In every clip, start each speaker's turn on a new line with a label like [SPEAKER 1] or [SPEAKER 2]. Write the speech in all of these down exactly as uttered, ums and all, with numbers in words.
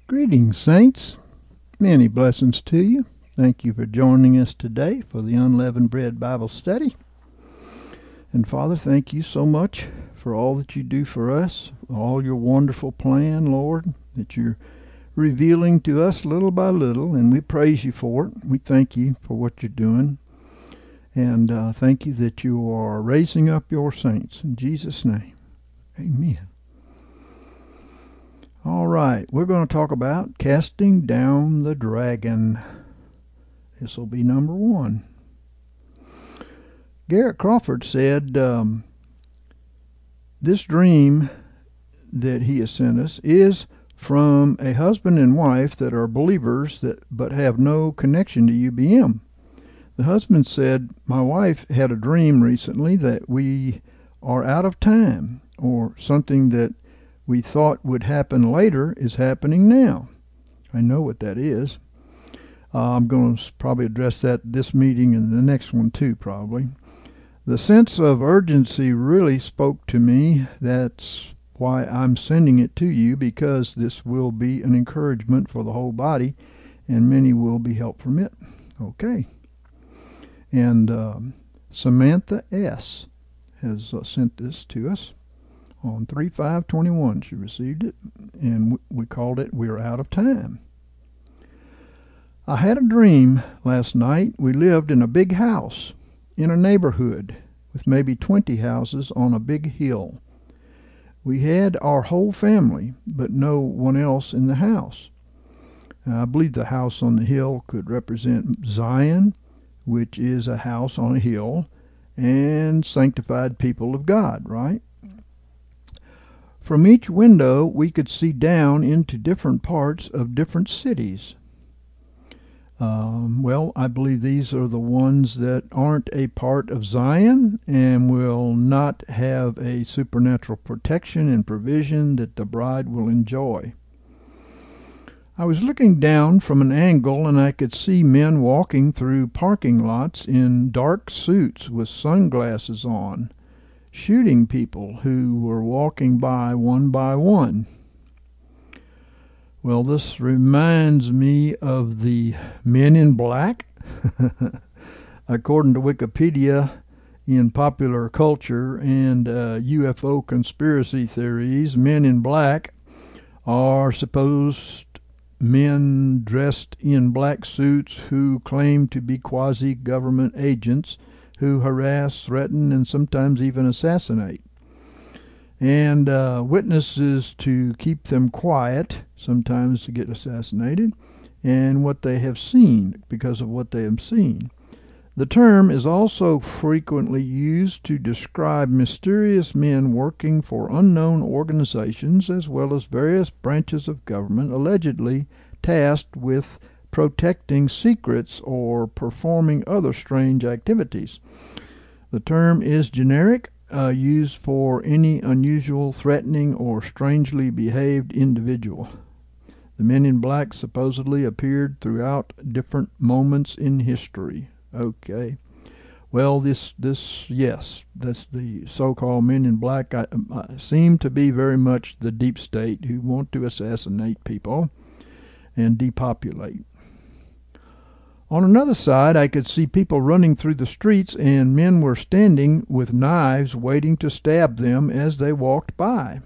[SPEAKER 1] Greetings, saints. Many blessings to you. Thank you for joining us today for the Unleavened Bread Bible Study. And Father, thank you so much for all that you do for us, all your wonderful plan, Lord, that you're revealing to us little by little, and we praise you for it. We thank you for what you're doing, and uh, thank you that you are raising up your saints. In Jesus' name, amen. All right, we're going to talk about casting down the dragon. This will be number one. Garrett Crawford said, um, this dream that he has sent us is from a husband and wife that are believers that but have no connection to U B M. The husband said, my wife had a dream recently that we are out of time, or something that we thought would happen later is happening now. I know what that is. Uh, I'm going to probably address that this meeting and the next one too, probably. The sense of urgency really spoke to me. That's why I'm sending it to you, because this will be an encouragement for the whole body, and many will be helped from it. Okay. And um, Samantha S. has uh, sent this to us. On three five twenty-one she received it, and we called it We're Out of Time. I had a dream last night. We lived in a big house in a neighborhood with maybe twenty houses on a big hill. We had our whole family, but no one else in the house. I believe the house on the hill could represent Zion, which is a house on a hill, and sanctified people of God, right? From each window, we could see down into different parts of different cities. Um, well, I believe these are the ones that aren't a part of Zion and will not have a supernatural protection and provision that the bride will enjoy. I was looking down from an angle, and I could see men walking through parking lots in dark suits with sunglasses on, shooting people who were walking by one by one. Well, this reminds me of the Men in Black. According to Wikipedia, in popular culture and uh, U F O conspiracy theories, Men in Black are supposed men dressed in black suits who claim to be quasi-government agents who harass, threaten, and sometimes even assassinate. And uh, witnesses to keep them quiet, sometimes to get assassinated, and what they have seen because of what they have seen. The term is also frequently used to describe mysterious men working for unknown organizations as well as various branches of government allegedly tasked with protecting secrets or performing other strange activities. The term is generic, uh, used for any unusual, threatening, or strangely behaved individual. The Men in Black supposedly appeared throughout different moments in history. Okay. Well, this, this yes, that's the so-called Men in Black. I, I seem to be very much the deep state who want to assassinate people and depopulate. On another side, I could see people running through the streets, and men were standing with knives waiting to stab them as they walked by.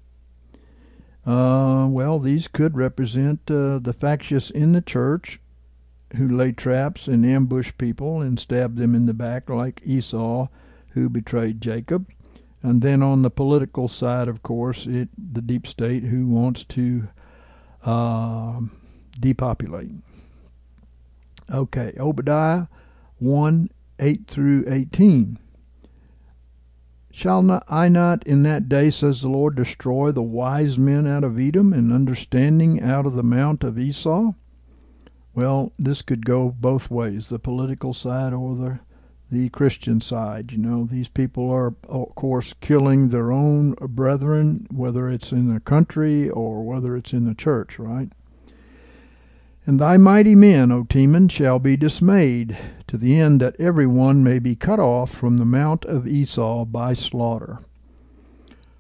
[SPEAKER 1] Uh, well, these could represent uh, the factious in the church who lay traps and ambush people and stab them in the back, like Esau, who betrayed Jacob. And then on the political side, of course, it the deep state who wants to uh, depopulate. Okay, Obadiah one, eight through eighteen. Shall not I not in that day, says the Lord, destroy the wise men out of Edom and understanding out of the mount of Esau? Well, this could go both ways, the political side or the the Christian side. You know, these people are, of course, killing their own brethren, whether it's in the country or whether it's in the church, right? And thy mighty men, O Teman, shall be dismayed, to the end that every one may be cut off from the mount of Esau by slaughter.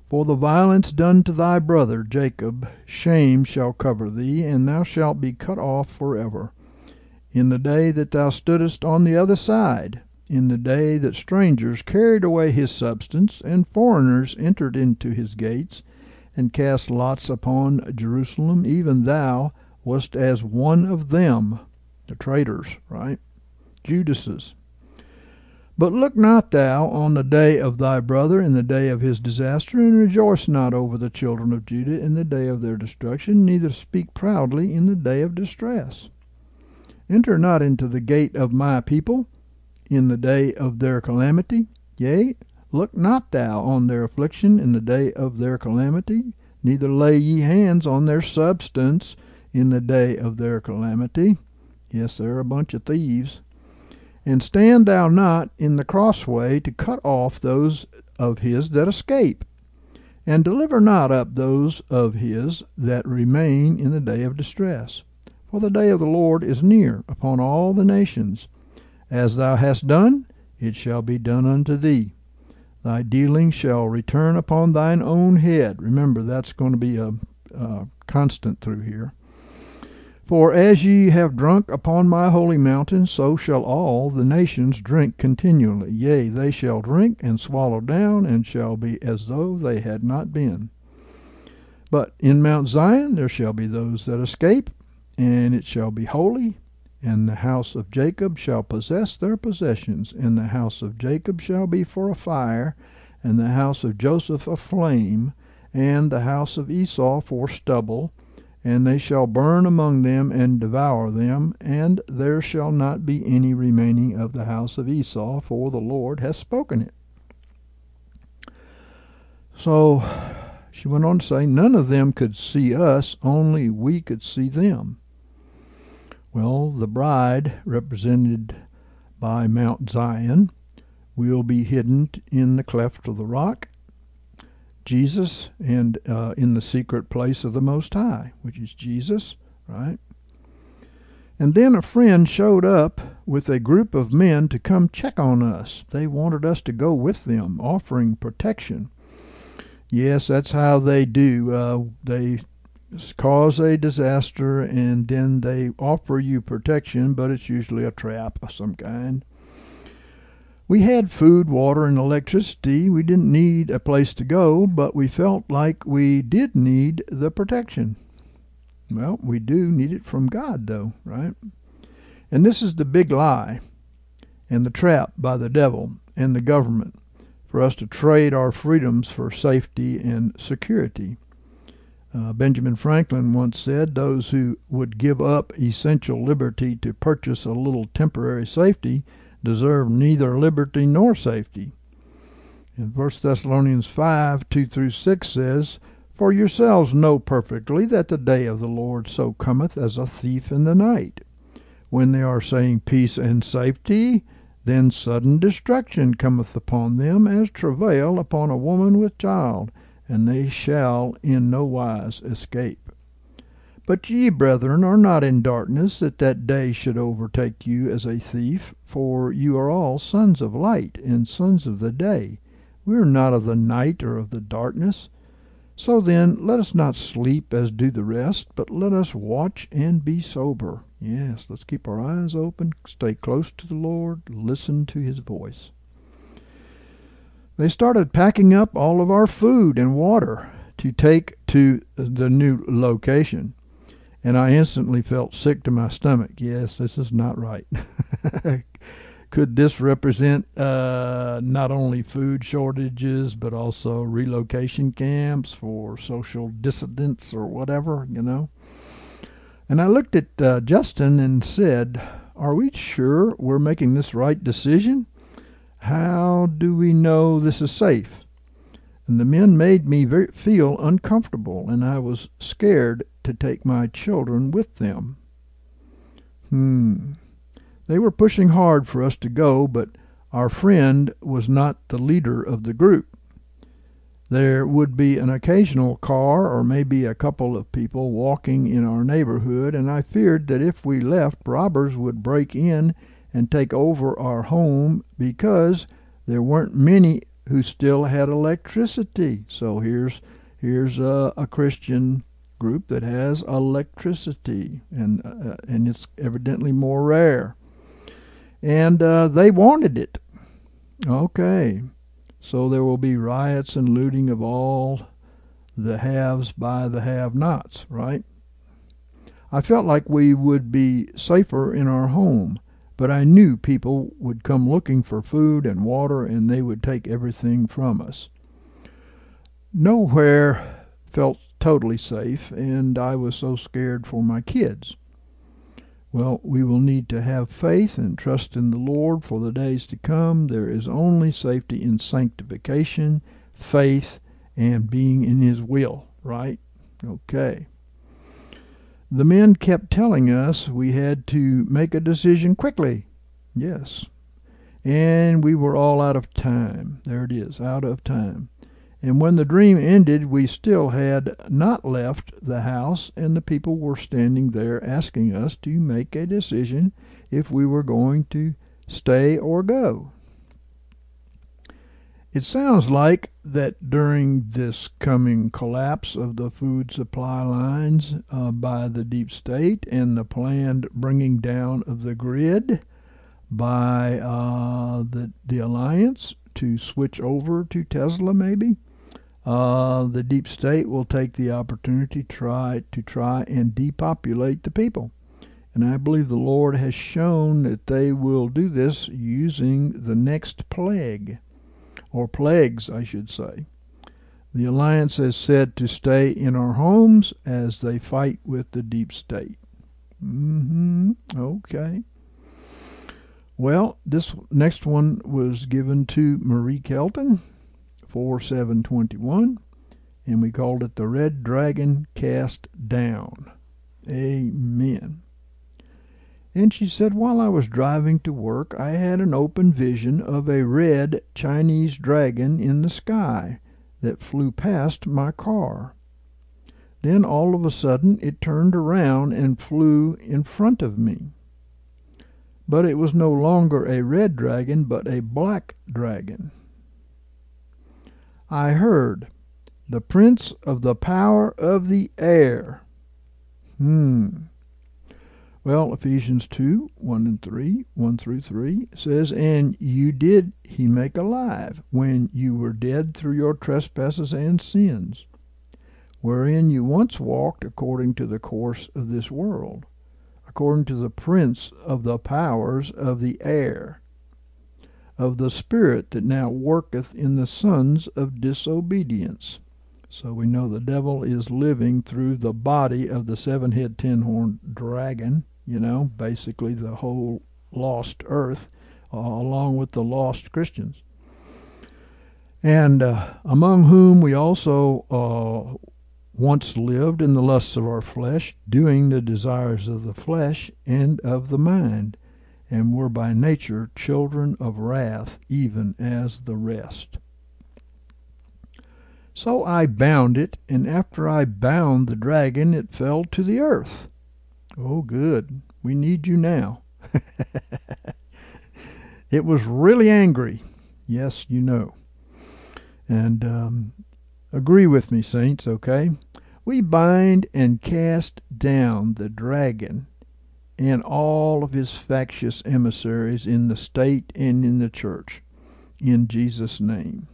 [SPEAKER 1] For the violence done to thy brother Jacob, shame shall cover thee, and thou shalt be cut off forever. In the day that thou stoodest on the other side, in the day that strangers carried away his substance, and foreigners entered into his gates, and cast lots upon Jerusalem, even thou wast as one of them, the traitors, right? Judases. But look not thou on the day of thy brother in the day of his disaster, and rejoice not over the children of Judah in the day of their destruction, neither speak proudly in the day of distress. Enter not into the gate of my people in the day of their calamity. Yea, look not thou on their affliction in the day of their calamity, neither lay ye hands on their substance in the day of their calamity. Yes, they're a bunch of thieves. And stand thou not in the crossway to cut off those of his that escape, and deliver not up those of his that remain in the day of distress. For the day of the Lord is near upon all the nations. As thou hast done, it shall be done unto thee. Thy dealing shall return upon thine own head. Remember, that's going to be a, a constant through here. For as ye have drunk upon my holy mountain, so shall all the nations drink continually. Yea, they shall drink and swallow down, and shall be as though they had not been. But in Mount Zion there shall be those that escape, and it shall be holy, and the house of Jacob shall possess their possessions, and the house of Jacob shall be for a fire, and the house of Joseph a flame, and the house of Esau for stubble, and they shall burn among them and devour them, and there shall not be any remaining of the house of Esau, for the Lord hath spoken it. So she went on to say, none of them could see us, only we could see them. Well, the bride, represented by Mount Zion, will be hidden in the cleft of the rock. Jesus, and uh, in the secret place of the Most High, which is Jesus, right? And then a friend showed up with a group of men to come check on us. They wanted us to go with them, offering protection. Yes, that's how they do. Uh, they cause a disaster, and then they offer you protection, but it's usually a trap of some kind. We had food, water, and electricity. We didn't need a place to go, but we felt like we did need the protection. Well, we do need it from God, though, right? And this is the big lie and the trap by the devil and the government for us to trade our freedoms for safety and security. Uh, Benjamin Franklin once said, those who would give up essential liberty to purchase a little temporary safety deserve neither liberty nor safety. And First Thessalonians five, two through six says, For yourselves know perfectly that the day of the Lord so cometh as a thief in the night. When they are saying peace and safety, then sudden destruction cometh upon them as travail upon a woman with child, and they shall in no wise escape. But ye, brethren, are not in darkness, that that day should overtake you as a thief. For you are all sons of light, and sons of the day. We are not of the night or of the darkness. So then, let us not sleep as do the rest, but let us watch and be sober. Yes, let's keep our eyes open, stay close to the Lord, listen to his voice. They started packing up all of our food and water to take to the new location. And I instantly felt sick to my stomach. Yes, this is not right. Could this represent uh, not only food shortages, but also relocation camps for social dissidents or whatever, you know? And I looked at uh, Justin and said, are we sure we're making this right decision? How do we know this is safe? And the men made me very, feel uncomfortable, and I was scared to take my children with them. Hmm. They were pushing hard for us to go, but our friend was not the leader of the group. There would be an occasional car or maybe a couple of people walking in our neighborhood, and I feared that if we left, robbers would break in and take over our home because there weren't many who still had electricity. So here's here's a, a Christian group that has electricity, and uh, and it's evidently more rare. And uh, they wanted it. Okay, so there will be riots and looting of all the haves by the have-nots, right? I felt like we would be safer in our home, but I knew people would come looking for food and water, and they would take everything from us. Nowhere felt totally safe, and I was so scared for my kids. Well, we will need to have faith and trust in the Lord for the days to come. There is only safety in sanctification, faith, and being in His will, right? Okay. The men kept telling us we had to make a decision quickly. Yes. And we were all out of time. There it is, out of time. And when the dream ended, we still had not left the house, and the people were standing there asking us to make a decision if we were going to stay or go. It sounds like that during this coming collapse of the food supply lines uh, by the deep state and the planned bringing down of the grid by uh, the, the alliance to switch over to Tesla, maybe, uh, the deep state will take the opportunity to try, to try and depopulate the people. And I believe the Lord has shown that they will do this using the next plague. Or plagues, I should say. The alliance has said to stay in our homes as they fight with the deep state. Mm-hmm. Okay. Well, this next one was given to Marie Kelton, four seven twenty-one, and we called it The Red Dragon Cast Down. Amen. And she said, while I was driving to work, I had an open vision of a red Chinese dragon in the sky that flew past my car. Then all of a sudden it turned around and flew in front of me. But it was no longer a red dragon, but a black dragon. I heard, the prince of the power of the air. Hmm. Well, Ephesians two, one and three, one through three says, and you did he make alive when you were dead through your trespasses and sins, wherein you once walked according to the course of this world, according to the prince of the powers of the air, of the spirit that now worketh in the sons of disobedience. So we know the devil is living through the body of the seven-head, ten-horned dragon, you know, basically the whole lost earth, uh, along with the lost Christians. And uh, among whom we also uh, once lived in the lusts of our flesh, doing the desires of the flesh and of the mind, and were by nature children of wrath, even as the rest. So I bound it, and after I bound the dragon, it fell to the earth. Oh, good. We need you now. It was really angry. Yes, you know. And um, agree with me, saints, okay? We bind and cast down the dragon and all of his factious emissaries in the state and in the church, in Jesus' name.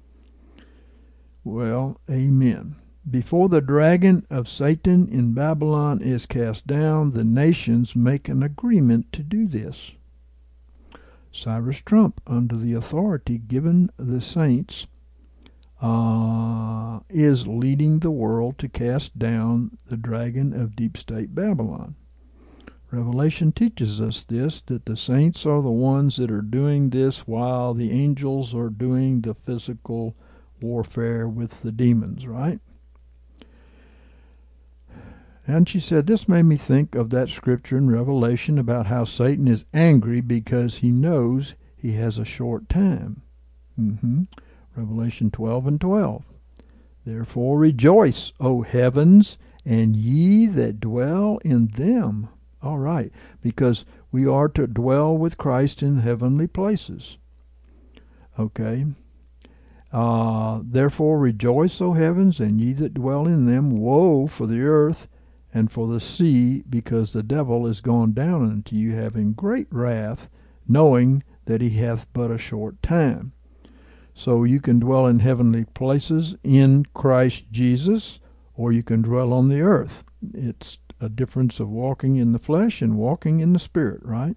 [SPEAKER 1] Well, amen. Before the dragon of Satan in Babylon is cast down, the nations make an agreement to do this. Cyrus Trump, under the authority given the saints, uh, is leading the world to cast down the dragon of deep state Babylon. Revelation teaches us this, that the saints are the ones that are doing this while the angels are doing the physical warfare with the demons, right? And she said, this made me think of that scripture in Revelation about how Satan is angry because he knows he has a short time. Mm-hmm. Revelation twelve and twelve. Therefore rejoice, O heavens, and ye that dwell in them. All right, because we are to dwell with Christ in heavenly places. Okay. Uh, Therefore rejoice, O heavens, and ye that dwell in them. Woe for the earth and for the sea, because the devil is gone down unto you, having great wrath, knowing that he hath but a short time. So you can dwell in heavenly places in Christ Jesus, or you can dwell on the earth. It's a difference of walking in the flesh and walking in the spirit, right?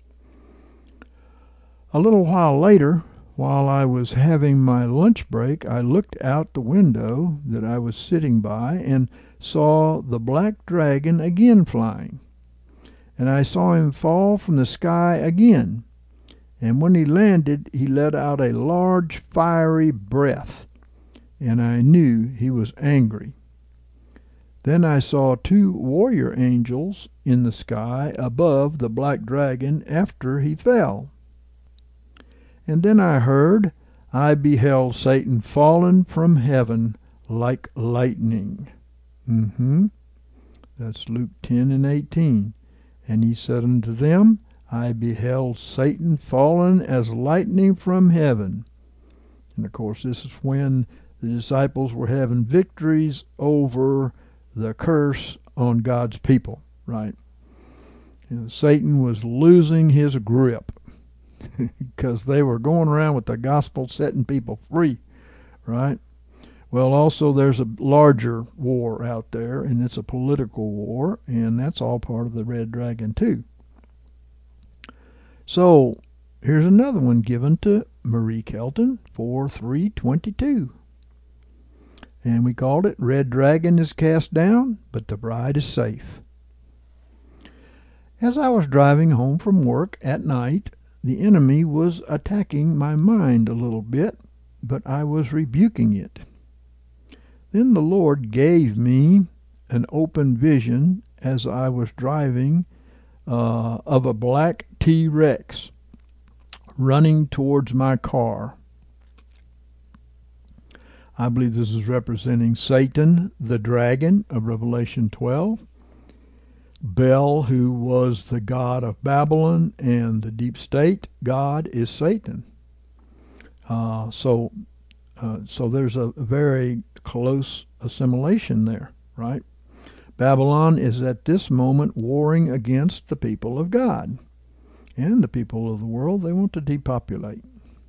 [SPEAKER 1] A little while later, while I was having my lunch break, I looked out the window that I was sitting by and saw the black dragon again flying. And I saw him fall from the sky again. And when he landed, he let out a large fiery breath, and I knew he was angry. Then I saw two warrior angels in the sky above the black dragon after he fell. And then I heard, I beheld Satan fallen from heaven like lightning. Mm-hmm. That's Luke ten and eighteen. And he said unto them, I beheld Satan fallen as lightning from heaven. And of course, this is when the disciples were having victories over the curse on God's people, right? And Satan was losing his grip because they were going around with the gospel setting people free, right? Well, also there's a larger war out there, and it's a political war, and that's all part of the red dragon too. So here's another one given to Marie Kelton, four three twenty-two. And we called it Red Dragon is Cast Down, but the Bride is Safe. As I was driving home from work at night, the enemy was attacking my mind a little bit, but I was rebuking it. Then the Lord gave me an open vision as I was driving uh, of a black T-Rex running towards my car. I believe this is representing Satan, the dragon of Revelation twelve, Bel, who was the god of Babylon, and the deep state god is Satan. Uh, so, uh, so there's a very close assimilation there, right? Babylon is at this moment warring against the people of God. And the people of the world, they want to depopulate.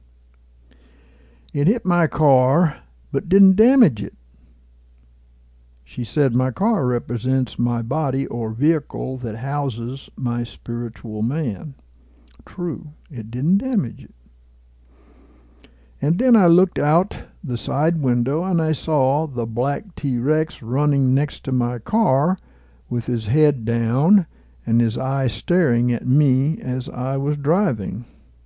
[SPEAKER 1] It hit my car, but didn't damage it. She said my car represents my body or vehicle that houses my spiritual man. True, it didn't damage it. And then I looked out the side window and I saw the black T-Rex running next to my car with his head down and his eyes staring at me as I was driving.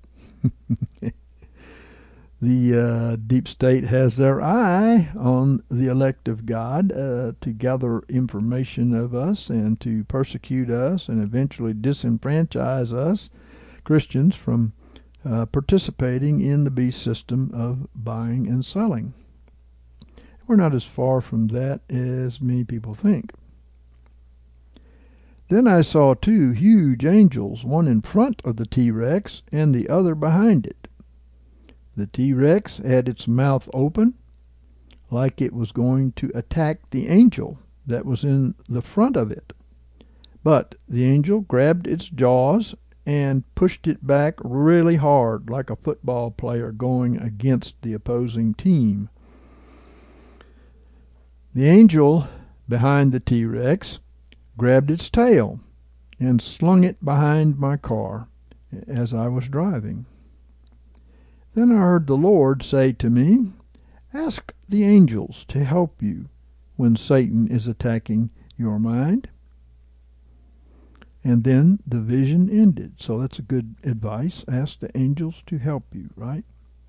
[SPEAKER 1] The uh, deep state has their eye on the elect of God uh, to gather information of us and to persecute us and eventually disenfranchise us, Christians, from uh, participating in the beast system of buying and selling. We're not as far from that as many people think. Then I saw two huge angels, one in front of the T-Rex and the other behind it. The T-Rex had its mouth open like it was going to attack the angel that was in the front of it. But the angel grabbed its jaws and pushed it back really hard, like a football player going against the opposing team. The angel behind the T-Rex grabbed its tail and slung it behind my car as I was driving. Then I heard the Lord say to me, ask the angels to help you when Satan is attacking your mind. And then the vision ended. So that's a good advice. Ask the angels to help you, right?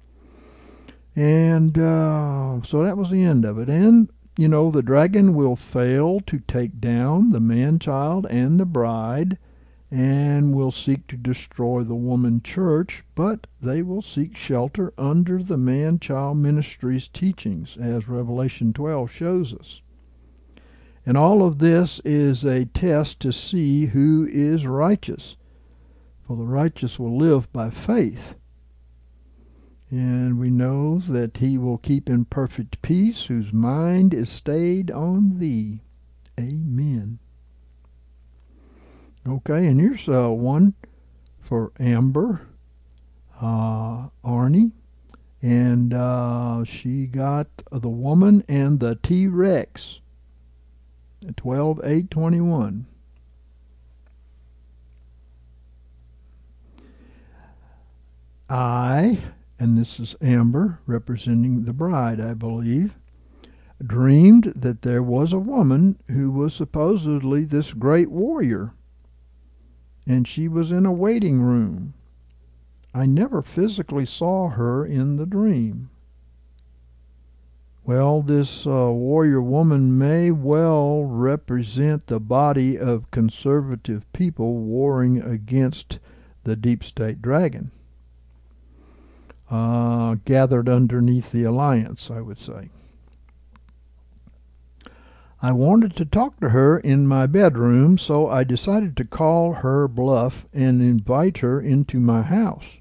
[SPEAKER 1] And uh, so that was the end of it. And, you know, the dragon will fail to take down the man-child and the bride, and will seek to destroy the woman church, but they will seek shelter under the man-child ministry's teachings, as Revelation twelve shows us. And all of this is a test to see who is righteous, for the righteous will live by faith. And we know that he will keep in perfect peace whose mind is stayed on thee. Amen. Okay, and here's uh, one for Amber, uh, Arnie. And uh, she got The Woman and the T-Rex, twelve eight twenty-one. I, and this is Amber representing the bride, I believe, dreamed that there was a woman who was supposedly this great warrior, and she was in a waiting room. I never physically saw her in the dream. Well, this uh, warrior woman may well represent the body of conservative people warring against the deep state dragon, uh, gathered underneath the alliance, I would say. I wanted to talk to her in my bedroom, so I decided to call her bluff and invite her into my house.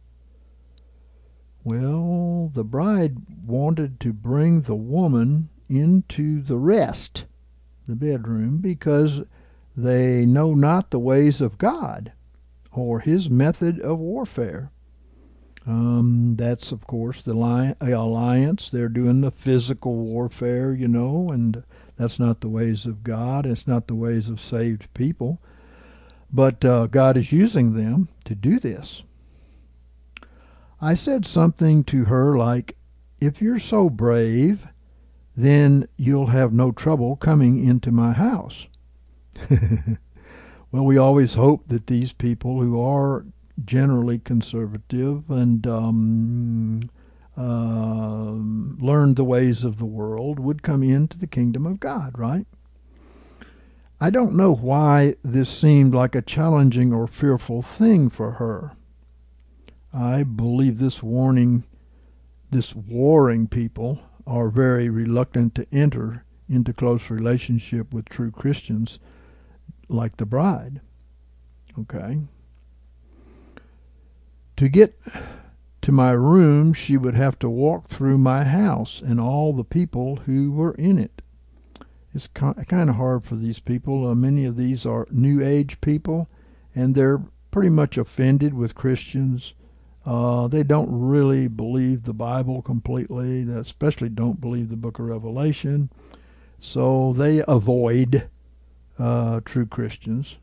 [SPEAKER 1] Well, the bride wanted to bring the woman into the rest, the bedroom, because they know not the ways of God or his method of warfare. Um, that's, of course, the alliance. They're doing the physical warfare, you know, and that's not the ways of God. It's not the ways of saved people. But uh, God is using them to do this. I said something to her like, if you're so brave, then you'll have no trouble coming into my house. Well, we always hope that these people who are generally conservative and um, uh, learned the ways of the world would come into the kingdom of God, right? I don't know why this seemed like a challenging or fearful thing for her. I believe this warning, this warring people are very reluctant to enter into close relationship with true Christians like the bride. Okay. To get to my room, she would have to walk through my house and all the people who were in it. It's kind of hard for these people. Uh, many of these are New Age people, and they're pretty much offended with Christians. Uh, they don't really believe the Bible completely. They especially don't believe the book of Revelation. So they avoid uh, true Christians.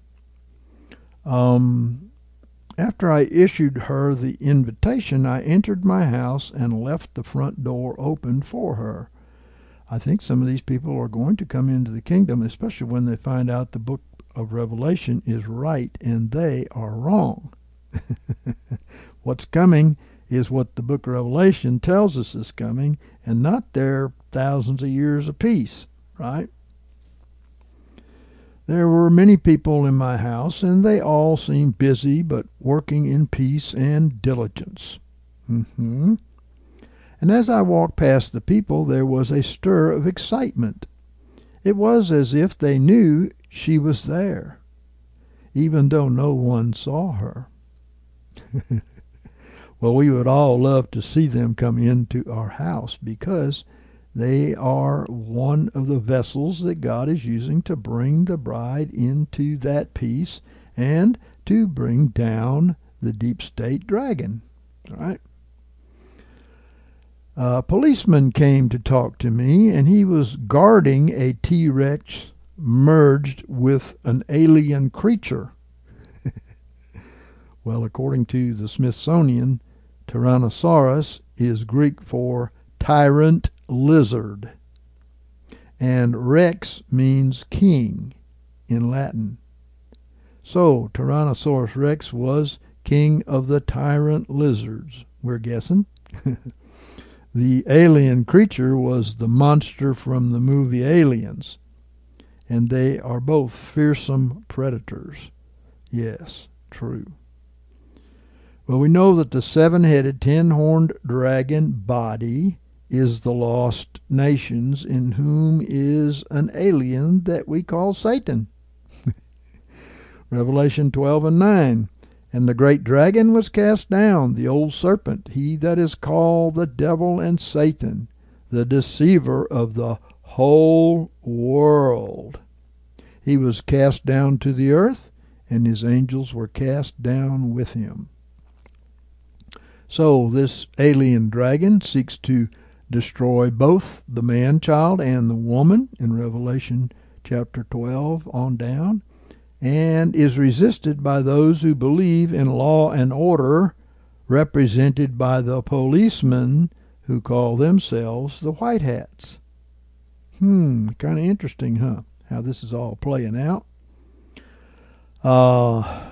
[SPEAKER 1] Um, after I issued her the invitation, I entered my house and left the front door open for her. I think some of these people are going to come into the kingdom, especially when they find out the book of Revelation is right and they are wrong. What's coming is what the book of Revelation tells us is coming, and not their thousands of years of peace, right? There were many people in my house, and they all seemed busy, but working in peace and diligence. Mm-hmm. And as I walked past the people, there was a stir of excitement. It was as if they knew she was there, even though no one saw her. Well, we would all love to see them come into our house because they are one of the vessels that God is using to bring the bride into that peace and to bring down the deep state dragon. All right. A policeman came to talk to me, and he was guarding a T-Rex merged with an alien creature. Well, according to the Smithsonian, Tyrannosaurus is Greek for tyrant lizard, and Rex means king in Latin. So Tyrannosaurus Rex was king of the tyrant lizards, we're guessing. The alien creature was the monster from the movie Aliens, and they are both fearsome predators. Yes, true. Well, we know that the seven-headed, ten-horned dragon body is the lost nations, in whom is an alien that we call Satan. Revelation twelve and nine. And the great dragon was cast down, the old serpent, he that is called the devil and Satan, the deceiver of the whole world. He was cast down to the earth, and his angels were cast down with him. So this alien dragon seeks to destroy both the man-child and the woman in Revelation chapter twelve on down, and is resisted by those who believe in law and order, represented by the policemen who call themselves the White Hats. Hmm, kind of interesting, huh? How this is all playing out. Uh,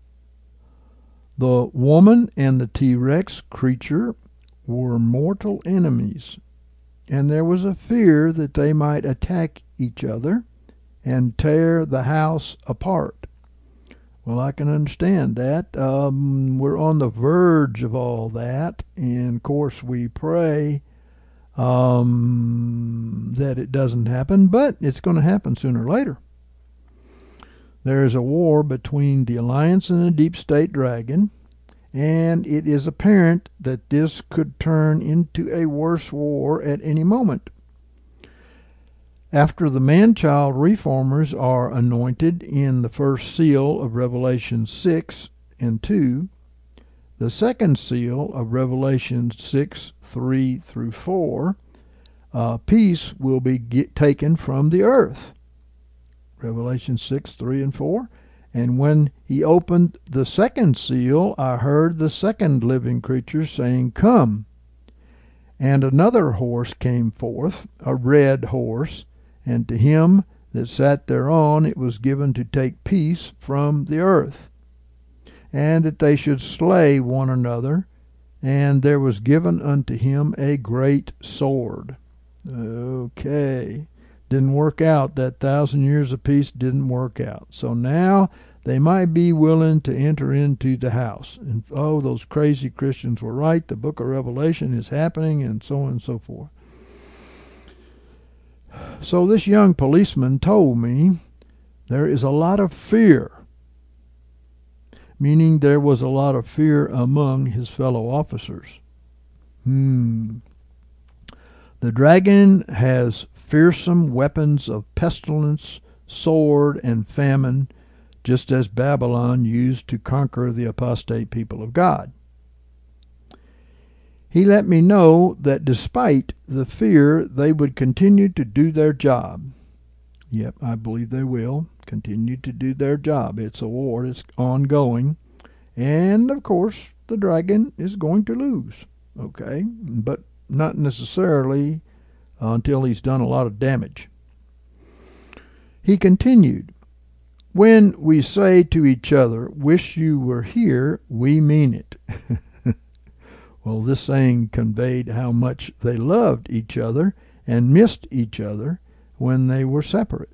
[SPEAKER 1] the woman and the T-Rex creature were mortal enemies, and there was a fear that they might attack each other and tear the house apart. Well, I can understand that. Um, we're on the verge of all that, and of course we pray um, that it doesn't happen, but it's going to happen sooner or later. There is a war between the Alliance and the Deep State Dragon, and it is apparent that this could turn into a worse war at any moment. After the man-child reformers are anointed in the first seal of Revelation six and two, the second seal of Revelation six, three through four, uh, peace will be get taken from the earth. Revelation six, three and four. And when he opened the second seal, I heard the second living creature saying, Come. And another horse came forth, a red horse, and to him that sat thereon it was given to take peace from the earth, and that they should slay one another, and there was given unto him a great sword. Okay. Didn't work out. That thousand years of peace didn't work out. So now they might be willing to enter into the house. And oh, those crazy Christians were right. The book of Revelation is happening, and so on and so forth. So this young policeman told me there is a lot of fear, meaning there was a lot of fear among his fellow officers. Hmm. The dragon has fearsome weapons of pestilence, sword, and famine, just as Babylon used to conquer the apostate people of God. He let me know that despite the fear, they would continue to do their job. Yep, I believe they will continue to do their job. It's a war. It's ongoing. And, of course, the dragon is going to lose. Okay? But not necessarily uh, until he's done a lot of damage. He continued, When we say to each other, wish you were here, we mean it. Well, this saying conveyed how much they loved each other and missed each other when they were separate.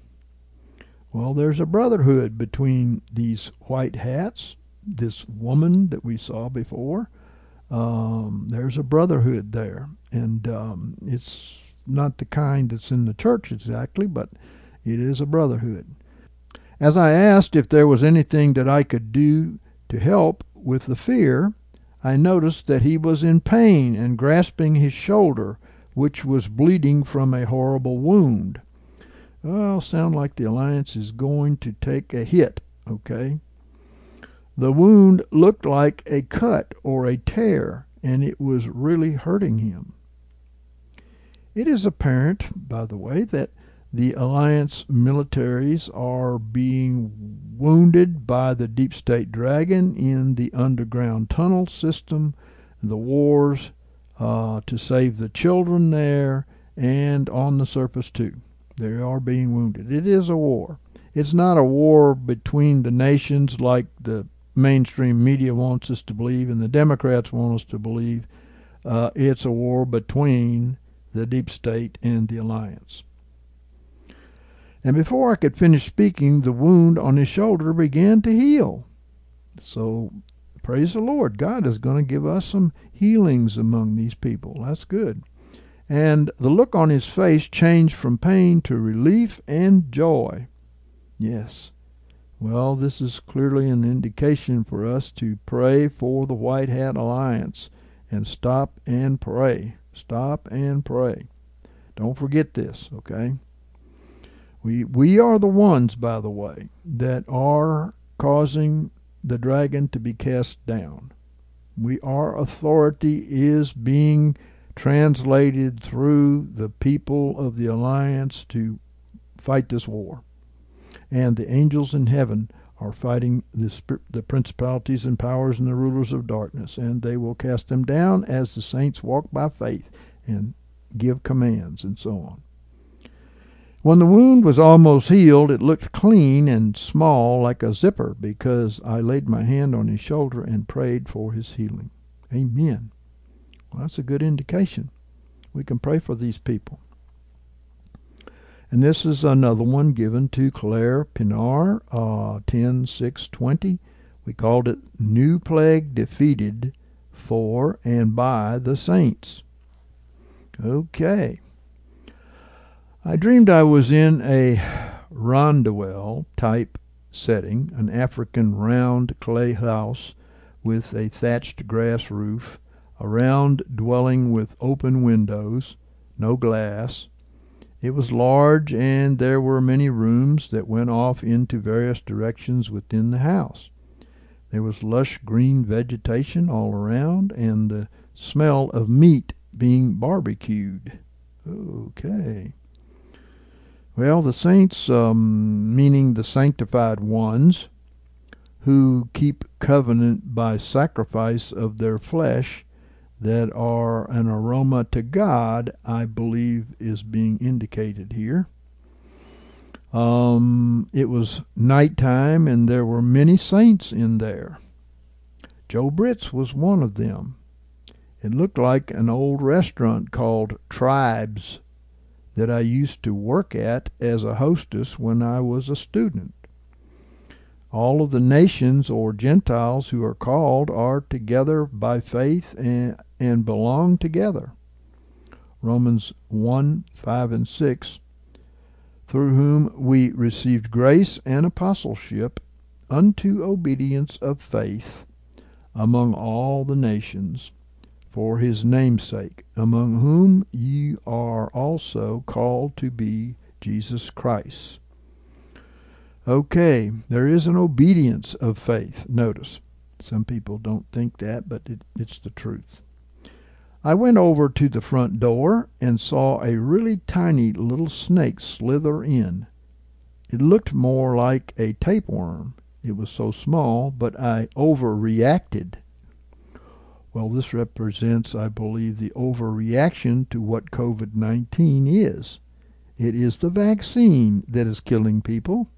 [SPEAKER 1] Well, there's a brotherhood between these white hats, this woman that we saw before. Um, there's a brotherhood there, and um, it's not the kind that's in the church exactly, but it is a brotherhood. As I asked if there was anything that I could do to help with the fear, I noticed that he was in pain and grasping his shoulder, which was bleeding from a horrible wound. Well, sound like the Alliance is going to take a hit, okay? The wound looked like a cut or a tear, and it was really hurting him. It is apparent, by the way, that the Alliance militaries are being wounded by the Deep State Dragon in the underground tunnel system, the wars uh, to save the children there, and on the surface too. They are being wounded. It is a war. It's not a war between the nations like the mainstream media wants us to believe and the Democrats want us to believe. Uh, it's a war between the Deep State and the Alliance. And before I could finish speaking, the wound on his shoulder began to heal. So, praise the Lord. God is going to give us some healings among these people. That's good. And the look on his face changed from pain to relief and joy. Yes. Well, this is clearly an indication for us to pray for the White Hat Alliance and stop and pray. Stop and pray. Don't forget this, okay? We we are the ones, by the way, that are causing the dragon to be cast down. We, our authority is being translated through the people of the alliance to fight this war. And the angels in heaven are fighting the, the principalities and powers and the rulers of darkness, and they will cast them down as the saints walk by faith and give commands and so on. When the wound was almost healed, it looked clean and small like a zipper because I laid my hand on his shoulder and prayed for his healing. Amen. Well, that's a good indication. We can pray for these people. And this is another one given to Claire Pinar, uh, ten six twenty. We called it New Plague Defeated for and by the Saints. Okay. I dreamed I was in a rondeau type setting, an African round clay house with a thatched grass roof, a round dwelling with open windows, no glass. It was large, and there were many rooms that went off into various directions within the house. There was lush green vegetation all around, and the smell of meat being barbecued. Okay. Well, the saints, um, meaning the sanctified ones, who keep covenant by sacrifice of their flesh, that are an aroma to God, I believe is being indicated here. Um, it was nighttime, and there were many saints in there. Joe Britz was one of them. It looked like an old restaurant called Tribes that I used to work at as a hostess when I was a student. All of the nations or Gentiles who are called are together by faith and, and belong together. Romans one, five, and six, through whom we received grace and apostleship unto obedience of faith among all the nations, for his name's sake, among whom ye are also called to be Jesus Christ. Okay, there is an obedience of faith. Notice, some people don't think that, but it, it's the truth. I went over to the front door and saw a really tiny little snake slither in. It looked more like a tapeworm. It was so small, but I overreacted. Well, this represents, I believe, the overreaction to what COVID nineteen is. It is the vaccine that is killing people.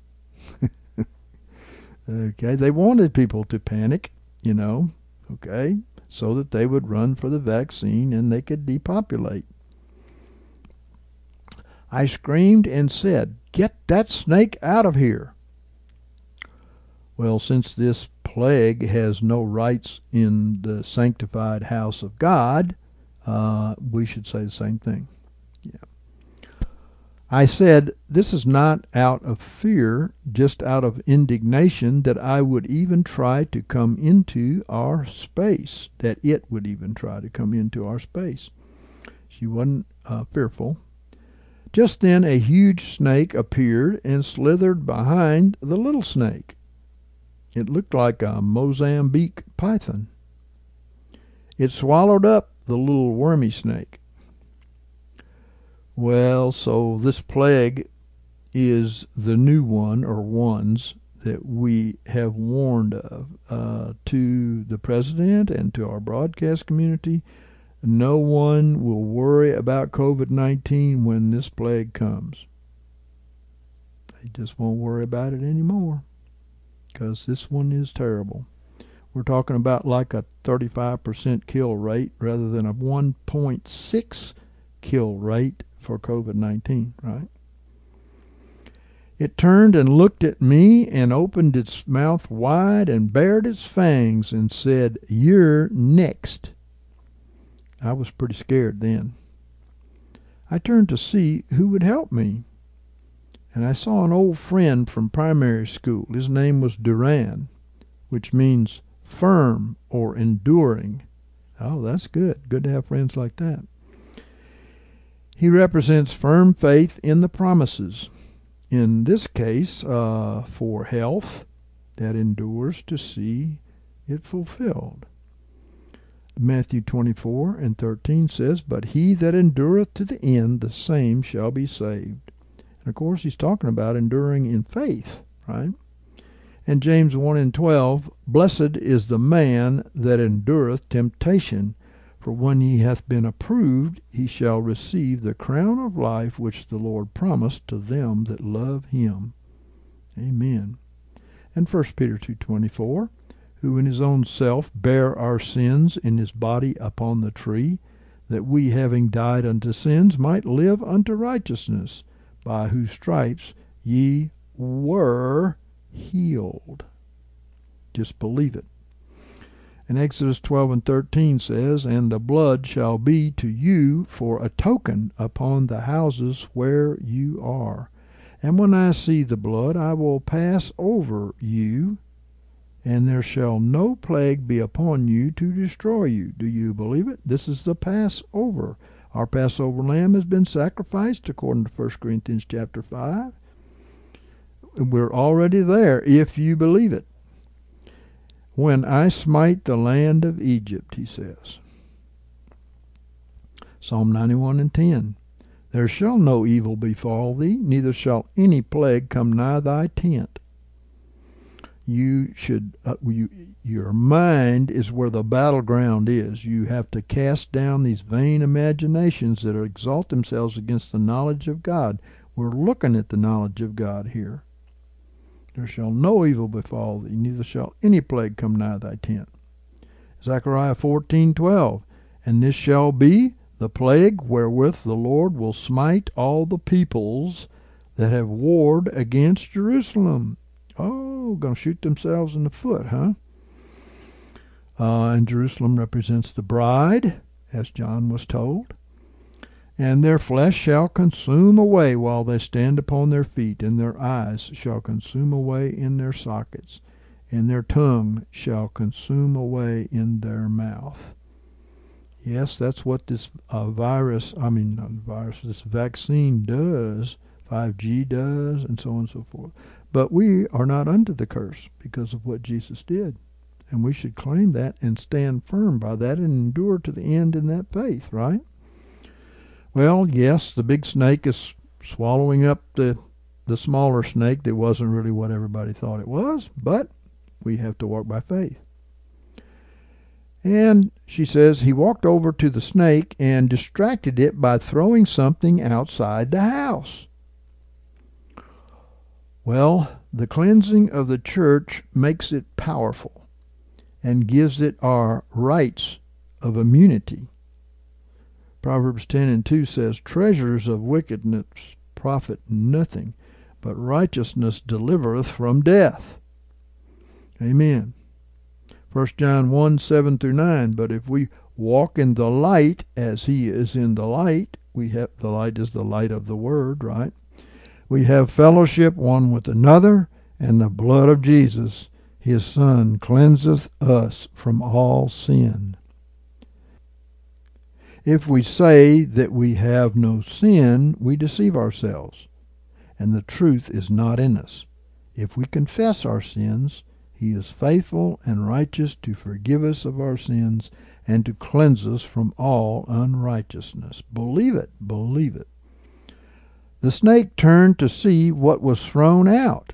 [SPEAKER 1] Okay, they wanted people to panic, you know, okay, so that they would run for the vaccine and they could depopulate. I screamed and said, "Get that snake out of here." Well, since this plague has no rights in the sanctified house of God, uh, we should say the same thing. Yeah. I said, this is not out of fear, just out of indignation that I would even try to come into our space, that it would even try to come into our space. She wasn't uh, fearful. Just then a huge snake appeared and slithered behind the little snake. It looked like a Mozambique python. It swallowed up the little wormy snake. Well, so this plague is the new one, or ones, that we have warned of uh, to the president and to our broadcast community. No one will worry about COVID nineteen when this plague comes. They just won't worry about it anymore, because this one is terrible. We're talking about like a thirty-five percent kill rate rather than a one point six kill rate for COVID nineteen, right? It turned and looked at me and opened its mouth wide and bared its fangs and said, "You're next." I was pretty scared then. I turned to see who would help me. And I saw an old friend from primary school. His name was Duran, which means firm or enduring. Oh, that's good. Good to have friends like that. He represents firm faith in the promises. In this case, uh, for health that endures to see it fulfilled. Matthew twenty-four and thirteen says, "But he that endureth to the end, the same shall be saved." And of course, he's talking about enduring in faith, right? And James one and twelve, "Blessed is the man that endureth temptation, for when he hath been approved, he shall receive the crown of life which the Lord promised to them that love him." Amen. And First Peter two twenty-four, "Who in his own self bare our sins in his body upon the tree, that we, having died unto sins, might live unto righteousness, by whose stripes ye were healed." Just believe it. And Exodus twelve and thirteen says, "And the blood shall be to you for a token upon the houses where you are. And when I see the blood, I will pass over you, and there shall no plague be upon you to destroy you." Do you believe it? This is the Passover. Our Passover lamb has been sacrificed according to First Corinthians chapter five. We're already there if you believe it. "When I smite the land of Egypt," he says. Psalm ninety-one and ten, "There shall no evil befall thee, neither shall any plague come nigh thy tent." You should, uh, you, your mind is where the battleground is. You have to cast down these vain imaginations that exalt themselves against the knowledge of God. We're looking at the knowledge of God here. "There shall no evil befall thee, neither shall any plague come nigh thy tent." Zechariah fourteen twelve, "And this shall be the plague wherewith the Lord will smite all the peoples that have warred against Jerusalem." Oh, going to shoot themselves in the foot, huh? Uh, and Jerusalem represents the bride, as John was told. "And their flesh shall consume away while they stand upon their feet, and their eyes shall consume away in their sockets, and their tongue shall consume away in their mouth." Yes, that's what this uh, virus, I mean, not virus, this vaccine does, five G does, and so on and so forth. But we are not under the curse because of what Jesus did. And we should claim that and stand firm by that and endure to the end in that faith, right? Well, yes, the big snake is swallowing up the, the smaller snake that wasn't really what everybody thought it was, but we have to walk by faith. And she says, "He walked over to the snake and distracted it by throwing something outside the house." Well, the cleansing of the church makes it powerful and gives it our rights of immunity. Proverbs ten and two says, "Treasures of wickedness profit nothing, but righteousness delivereth from death." Amen. First John one, seven through nine, "But if we walk in the light as he is in the light," we have, the light is the light of the word, right? "We have fellowship one with another, and the blood of Jesus, his Son, cleanseth us from all sin." If we say that we have no sin, we deceive ourselves, and the truth is not in us. If we confess our sins, he is faithful and righteous to forgive us of our sins and to cleanse us from all unrighteousness. Believe it, believe it. The snake turned to see what was thrown out.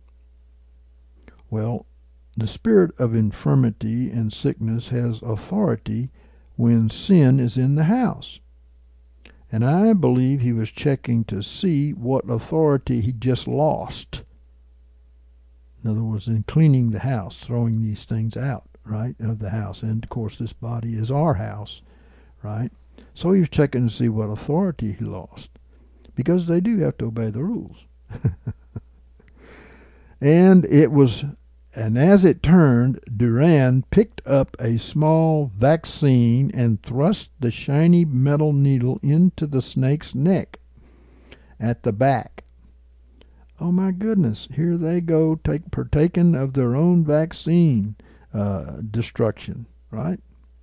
[SPEAKER 1] Well, the spirit of infirmity and sickness has authority when sin is in the house. And I believe he was checking to see what authority he just lost. In other words, in cleaning the house, throwing these things out, right, of the house. And, of course, this body is our house, right? So he was checking to see what authority he lost, because they do have to obey the rules. And it was, and as it turned, Duran picked up a small vaccine and thrust the shiny metal needle into the snake's neck at the back. Oh my goodness, here they go, take partaking of their own vaccine uh, destruction, right?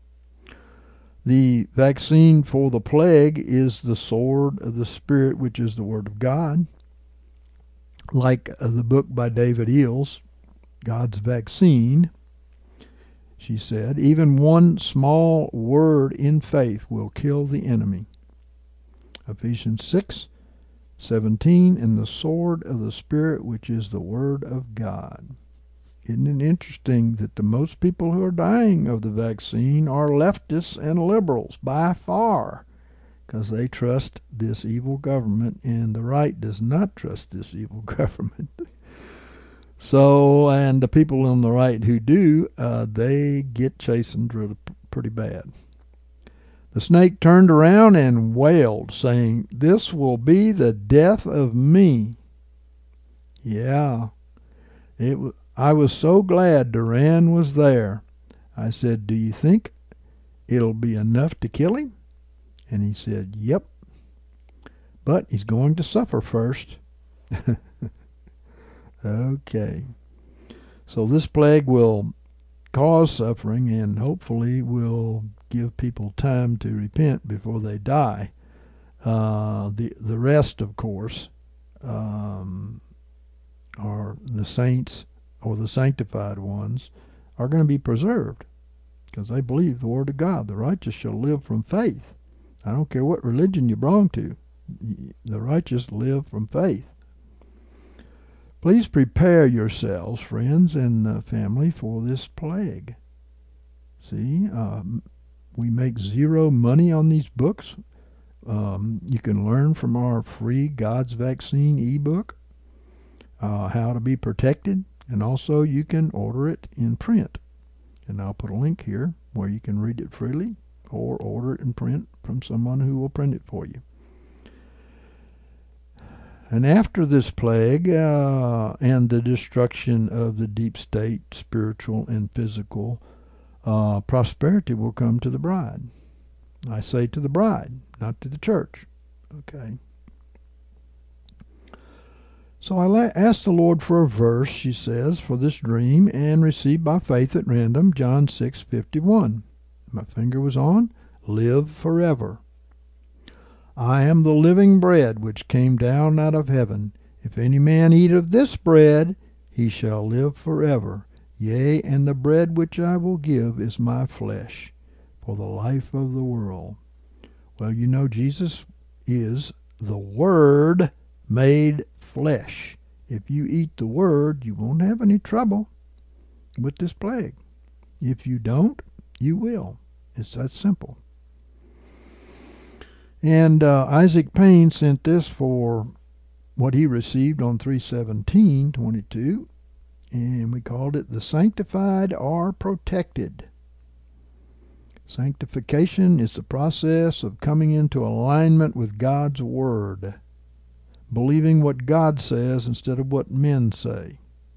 [SPEAKER 1] The vaccine for the plague is the sword of the Spirit, which is the Word of God. Like uh, the book by David Eels, God's Vaccine, she said, even one small word in faith will kill the enemy. Ephesians six seventeen, and the sword of the Spirit, which is the Word of God. Isn't it interesting that the most people who are dying of the vaccine are leftists and liberals by far, because they trust this evil government, and the right does not trust this evil government. So, and the people on the right who do, uh, they get chastened really pretty bad. The snake turned around and wailed, saying, "This will be the death of me." Yeah, it was. I was so glad Duran was there. I said, "Do you think it'll be enough to kill him?" And he said, "Yep. But he's going to suffer first." Okay. So this plague will cause suffering and hopefully will give people time to repent before they die. Uh, the, the rest, of course, um, are the saints or the sanctified ones are going to be preserved because they believe the Word of God. The righteous shall live from faith. I don't care what religion you belong to. The righteous live from faith. Please prepare yourselves, friends and uh, family, for this plague. See, um, we make zero money on these books. Um, you can learn from our free God's Vaccine ebook uh, how to be protected. And also you can order it in print. And I'll put a link here where you can read it freely or order it in print from someone who will print it for you. And after this plague uh, and the destruction of the deep state, spiritual and physical, uh, prosperity will come to the bride. I say to the bride, not to the church. Okay. So I asked the Lord for a verse, she says, for this dream, and received by faith at random John six fifty-one. My finger was on, live forever. I am the living bread which came down out of heaven. If any man eat of this bread, he shall live forever. Yea, and the bread which I will give is my flesh, for the life of the world. Well, you know Jesus is the Word made flesh. If you eat the Word, you won't have any trouble with this plague. If you don't, you will. It's that simple. And uh, Isaac Payne sent this for what he received on three seventeen twenty-two, and we called it The Sanctified Are Protected. Sanctification is the process of coming into alignment with God's Word, believing what God says instead of what men say.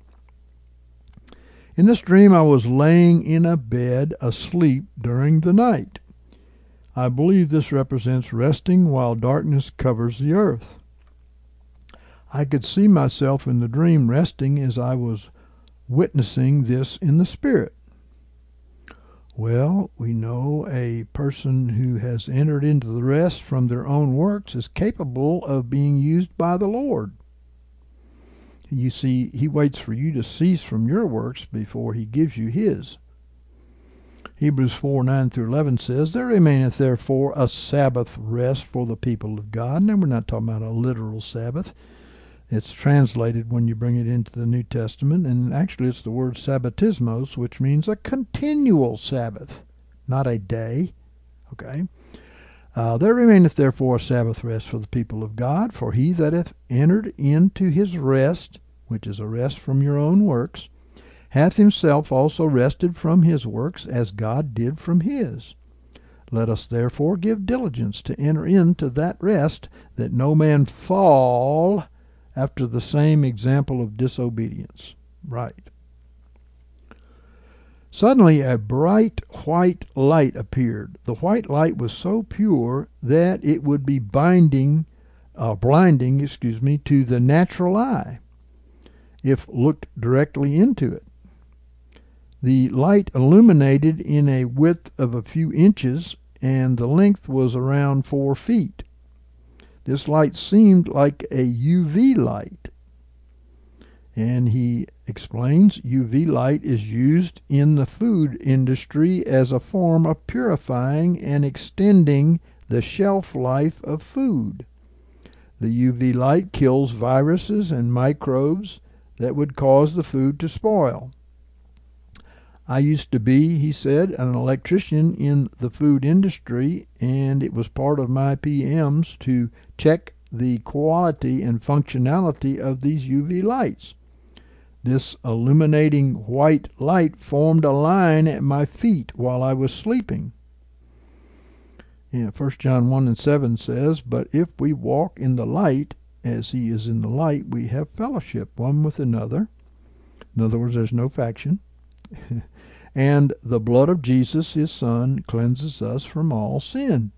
[SPEAKER 1] In this dream, I was laying in a bed asleep during the night. I believe this represents resting while darkness covers the earth. I could see myself in the dream resting as I was witnessing this in the Spirit. Well, we know a person who has entered into the rest from their own works is capable of being used by the Lord. You see, he waits for you to cease from your works before he gives you his. Hebrews four, nine through eleven says, There remaineth therefore a Sabbath rest for the people of God. Now, we're not talking about a literal Sabbath. It's translated when you bring it into the New Testament, and actually it's the word sabbatismos, which means a continual Sabbath, not a day. Okay? Uh, there remaineth therefore a Sabbath rest for the people of God, for he that hath entered into his rest, which is a rest from your own works, hath himself also rested from his works, as God did from his. Let us therefore give diligence to enter into that rest, that no man fall after the same example of disobedience. Right. Suddenly a bright white light appeared. The white light was so pure that it would be binding, uh, blinding, excuse me, to the natural eye. if looked directly into it. The light illuminated in a width of a few inches, and the length was around four feet. This light seemed like a U V light. And he explains U V light is used in the food industry as a form of purifying and extending the shelf life of food. The U V light kills viruses and microbes that would cause the food to spoil. I used to be, he said, an electrician in the food industry, and it was part of my P Ms to check the quality and functionality of these U V lights. This illuminating white light formed a line at my feet while I was sleeping. Yeah, First John one and seven says, "But if we walk in the light, as he is in the light, we have fellowship one with another." In other words, there's no faction. "And the blood of Jesus, his Son, cleanses us from all sin."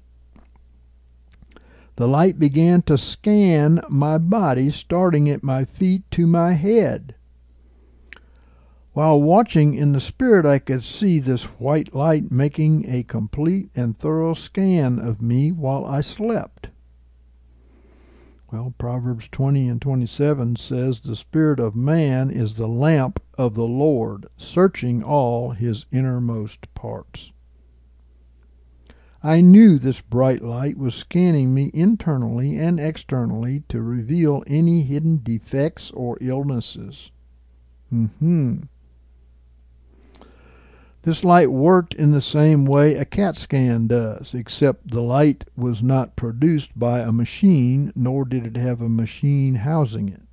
[SPEAKER 1] The light began to scan my body, starting at my feet to my head. While watching in the Spirit, I could see this white light making a complete and thorough scan of me while I slept. Well, Proverbs twenty and twenty-seven says, "The spirit of man is the lamp of the Lord, searching all his innermost parts." I knew this bright light was scanning me internally and externally to reveal any hidden defects or illnesses. Mm-hmm. This light worked in the same way a CAT scan does, except the light was not produced by a machine, nor did it have a machine housing it.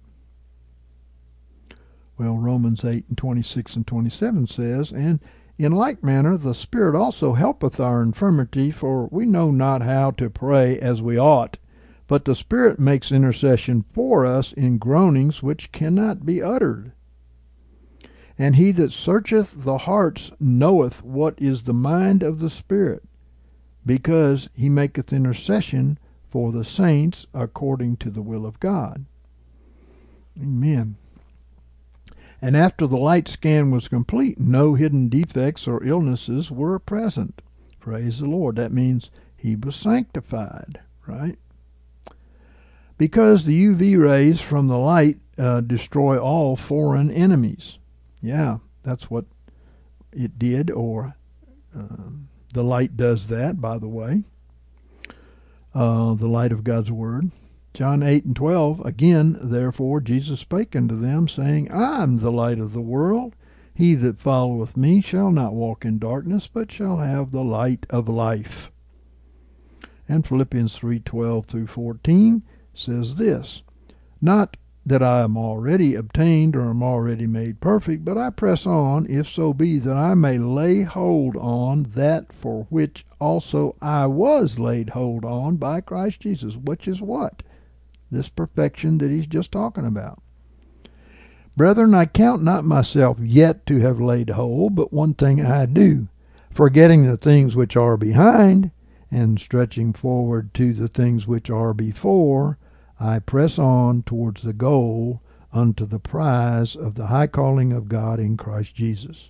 [SPEAKER 1] Well, Romans eight and twenty-six and twenty-seven says, "And in like manner the Spirit also helpeth our infirmity, for we know not how to pray as we ought, but the Spirit makes intercession for us in groanings which cannot be uttered. And he that searcheth the hearts knoweth what is the mind of the Spirit, because he maketh intercession for the saints according to the will of God." Amen. And after the light scan was complete, no hidden defects or illnesses were present. Praise the Lord. That means he was sanctified, right? Because the U V rays from the light uh, destroy all foreign enemies. Yeah, that's what it did, or uh, the light does that, by the way. Uh, the light of God's Word. John eight and twelve, "Again, therefore, Jesus spake unto them, saying, I am the light of the world. He that followeth me shall not walk in darkness, but shall have the light of life." And Philippians three twelve through fourteen says this, "Not that I am already obtained or am already made perfect, but I press on, if so be that I may lay hold on that for which also I was laid hold on by Christ Jesus." Which is what? This perfection that he's just talking about. "Brethren, I count not myself yet to have laid hold, but one thing I do, forgetting the things which are behind, and stretching forward to the things which are before, I press on towards the goal unto the prize of the high calling of God in Christ Jesus."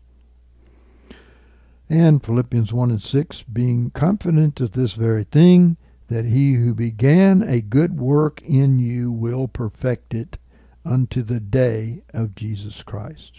[SPEAKER 1] And Philippians one and six, "Being confident of this very thing, that he who began a good work in you will perfect it unto the day of Jesus Christ."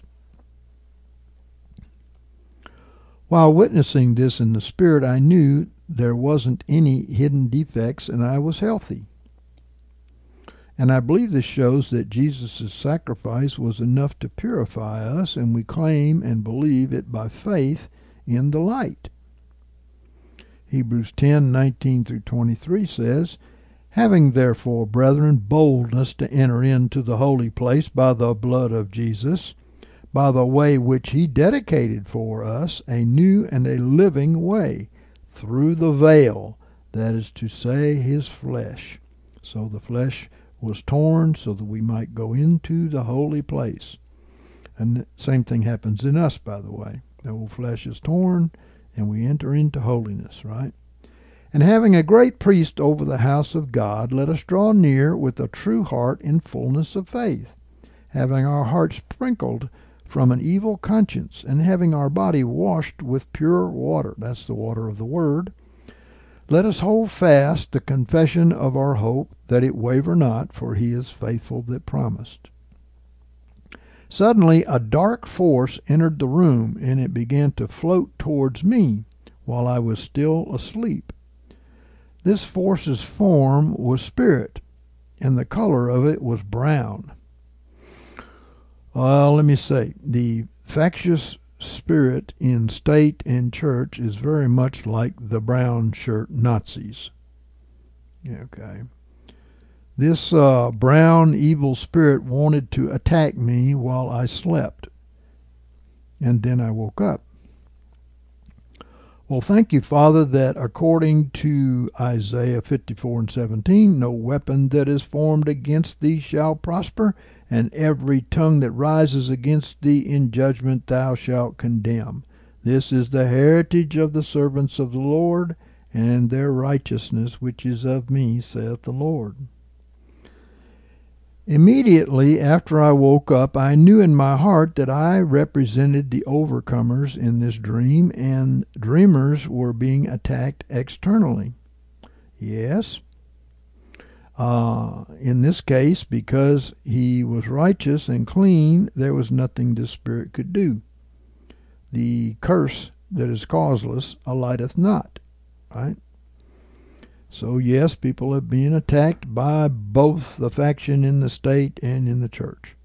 [SPEAKER 1] While witnessing this in the Spirit, I knew there wasn't any hidden defects and I was healthy. And I believe this shows that Jesus' sacrifice was enough to purify us, and we claim and believe it by faith in the light. Hebrews ten nineteen through twenty-three says, "Having therefore, brethren, boldness to enter into the holy place by the blood of Jesus, by the way which he dedicated for us, a new and a living way, through the veil, that is to say, his flesh." So the flesh was torn so that we might go into the holy place. And the same thing happens in us, by the way. The old flesh is torn, and we enter into holiness, right? "And having a great priest over the house of God, let us draw near with a true heart in fullness of faith, having our hearts sprinkled from an evil conscience, and having our body washed with pure water. That's the water of the Word. Let us hold fast the confession of our hope, that it waver not, for he is faithful that promised. Suddenly a dark force entered the room, and it began to float towards me while I was still asleep. This force's form was spirit, and the color of it was brown. Well, let me say, the factious spirit in state and church is very much like the brown shirt Nazis. Okay. This uh, brown evil spirit wanted to attack me while I slept, and then I woke up. Well, thank you, Father, that according to Isaiah fifty-four and seventeen, no weapon that is formed against thee shall prosper, and every tongue that rises against thee in judgment thou shalt condemn. This is the heritage of the servants of the Lord, and their righteousness which is of me, saith the Lord. Immediately after I woke up, I knew in my heart that I represented the overcomers in this dream, and dreamers were being attacked externally. Yes, uh, in this case, because he was righteous and clean, there was nothing this spirit could do. The curse that is causeless alighteth not, right? So yes, people are being attacked by both the faction in the state and in the church.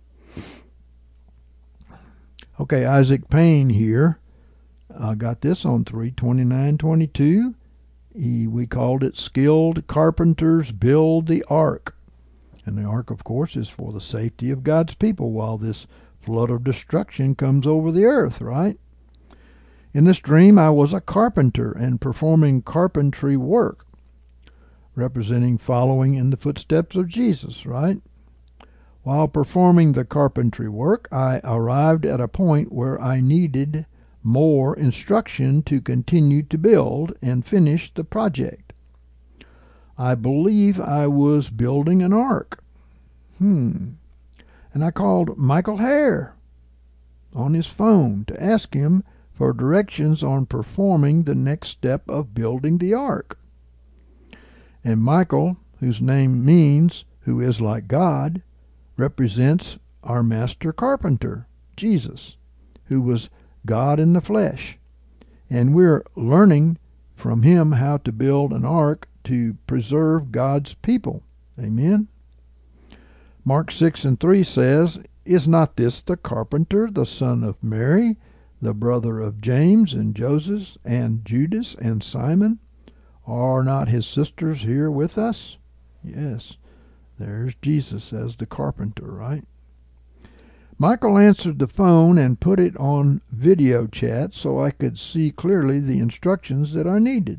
[SPEAKER 1] Okay, Isaac Payne here. I got this on three twenty-nine twenty-two. He, we called it Skilled Carpenters Build the Ark. And the ark, of course, is for the safety of God's people while this flood of destruction comes over the earth, right? In this dream, I was a carpenter and performing carpentry work, representing following in the footsteps of Jesus, right? While performing the carpentry work, I arrived at a point where I needed more instruction to continue to build and finish the project. I believe I was building an ark. Hmm. And I called Michael Hare on his phone to ask him for directions on performing the next step of building the ark. And Michael, whose name means who is like God, represents our master carpenter, Jesus, who was God in the flesh. And we're learning from him how to build an ark to preserve God's people. Amen. Mark six and three says, Is not this the carpenter, the son of Mary, the brother of James and Joseph and Judas and Simon? Are not his sisters here with us? Yes, there's Jesus as the carpenter, right? Michael answered the phone and put it on video chat so I could see clearly the instructions that I needed.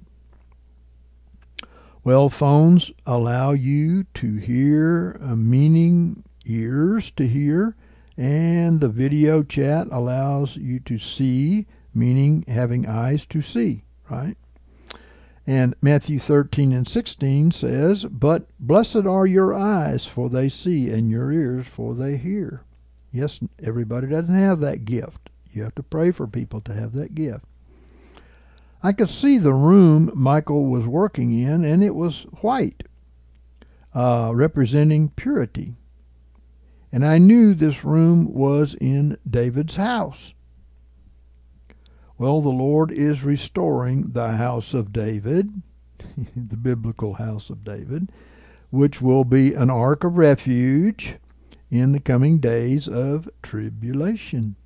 [SPEAKER 1] Well, phones allow you to hear, uh, meaning ears to hear, and the video chat allows you to see, meaning having eyes to see, right? And Matthew thirteen and sixteen says, But blessed are your eyes, for they see, and your ears, for they hear. Yes, everybody doesn't have that gift. You have to pray for people to have that gift. I could see the room Michael was working in, and it was white, uh, representing purity. And I knew this room was in David's house. Well, the Lord is restoring the house of David, the biblical house of David, which will be an ark of refuge in the coming days of tribulation.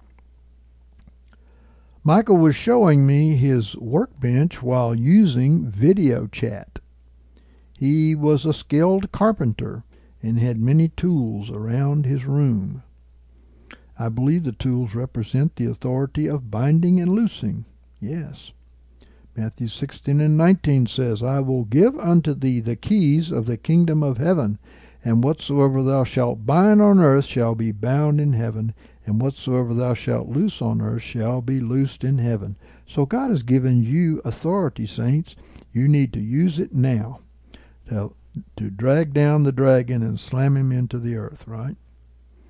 [SPEAKER 1] Michael was showing me his workbench while using video chat. He was a skilled carpenter and had many tools around his room. I believe the tools represent the authority of binding and loosing. Yes. Matthew sixteen and nineteen says, I will give unto thee the keys of the kingdom of heaven, and whatsoever thou shalt bind on earth shall be bound in heaven, and whatsoever thou shalt loose on earth shall be loosed in heaven. So God has given you authority, saints. You need to use it now to, to drag down the dragon and slam him into the earth, right?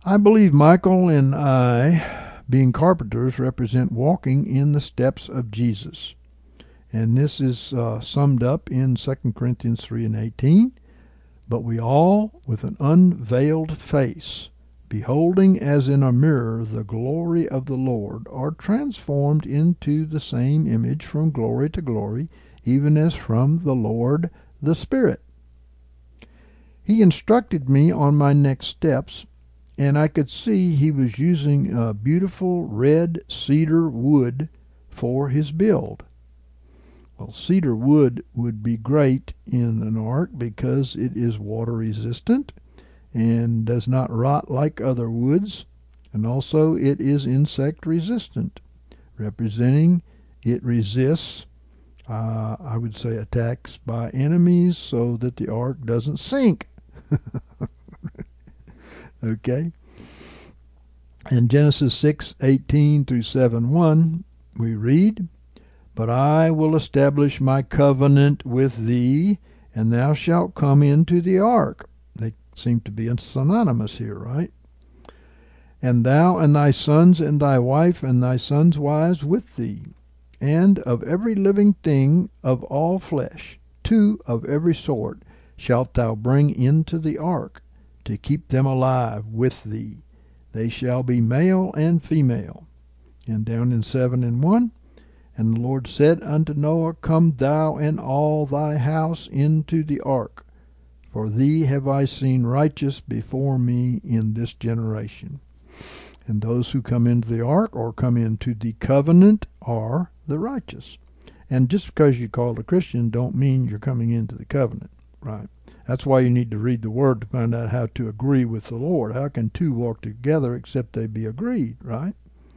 [SPEAKER 1] I believe Michael and I, being carpenters, represent walking in the steps of Jesus. And this is uh, summed up in Second Corinthians three and eighteen. But we all, with an unveiled face, beholding as in a mirror the glory of the Lord, are transformed into the same image from glory to glory, even as from the Lord the Spirit. He instructed me on my next steps, and I could see he was using a beautiful red cedar wood for his build. Well, cedar wood would be great in an ark because it is water resistant and does not rot like other woods, and also it is insect resistant, representing it resists, uh, I would say, attacks by enemies so that the ark doesn't sink. Okay? In Genesis six eighteen through seven one, we read, "But I will establish my covenant with thee, and thou shalt come into the ark." They seem to be synonymous here, right? "And thou and thy sons and thy wife and thy sons' wives with thee, and of every living thing of all flesh, two of every sort, shalt thou bring into the ark, to keep them alive with thee. They shall be male and female." And down in seven and one, "And the Lord said unto Noah, Come thou and all thy house into the ark, for thee have I seen righteous before me in this generation." And those who come into the ark or come into the covenant are the righteous. And just because you're called a Christian don't mean you're coming into the covenant, right? That's why you need to read the Word to find out how to agree with the Lord. How can two walk together except they be agreed, right?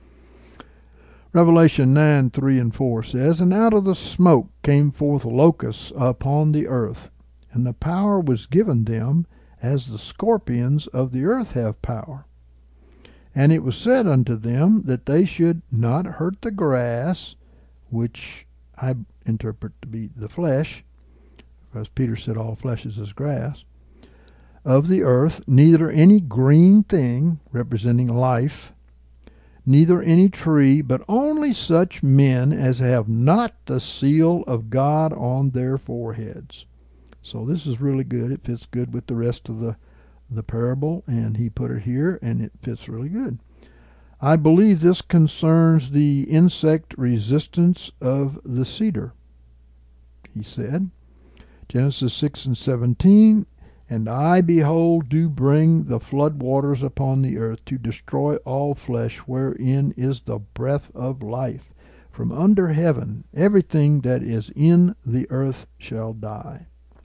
[SPEAKER 1] Revelation nine, three and four says, "And out of the smoke came forth locusts upon the earth, and the power was given them as the scorpions of the earth have power. And it was said unto them that they should not hurt the grass," which I interpret to be the flesh, because Peter said all flesh is as grass, "of the earth, neither any green thing," representing life, "neither any tree, but only such men as have not the seal of God on their foreheads." So this is really good. It fits good with the rest of the, the parable, and he put it here, and it fits really good. I believe this concerns the insect resistance of the cedar. He said, Genesis six and seventeen, "And I, behold, do bring the flood waters upon the earth to destroy all flesh wherein is the breath of life. From under heaven everything that is in the earth shall die."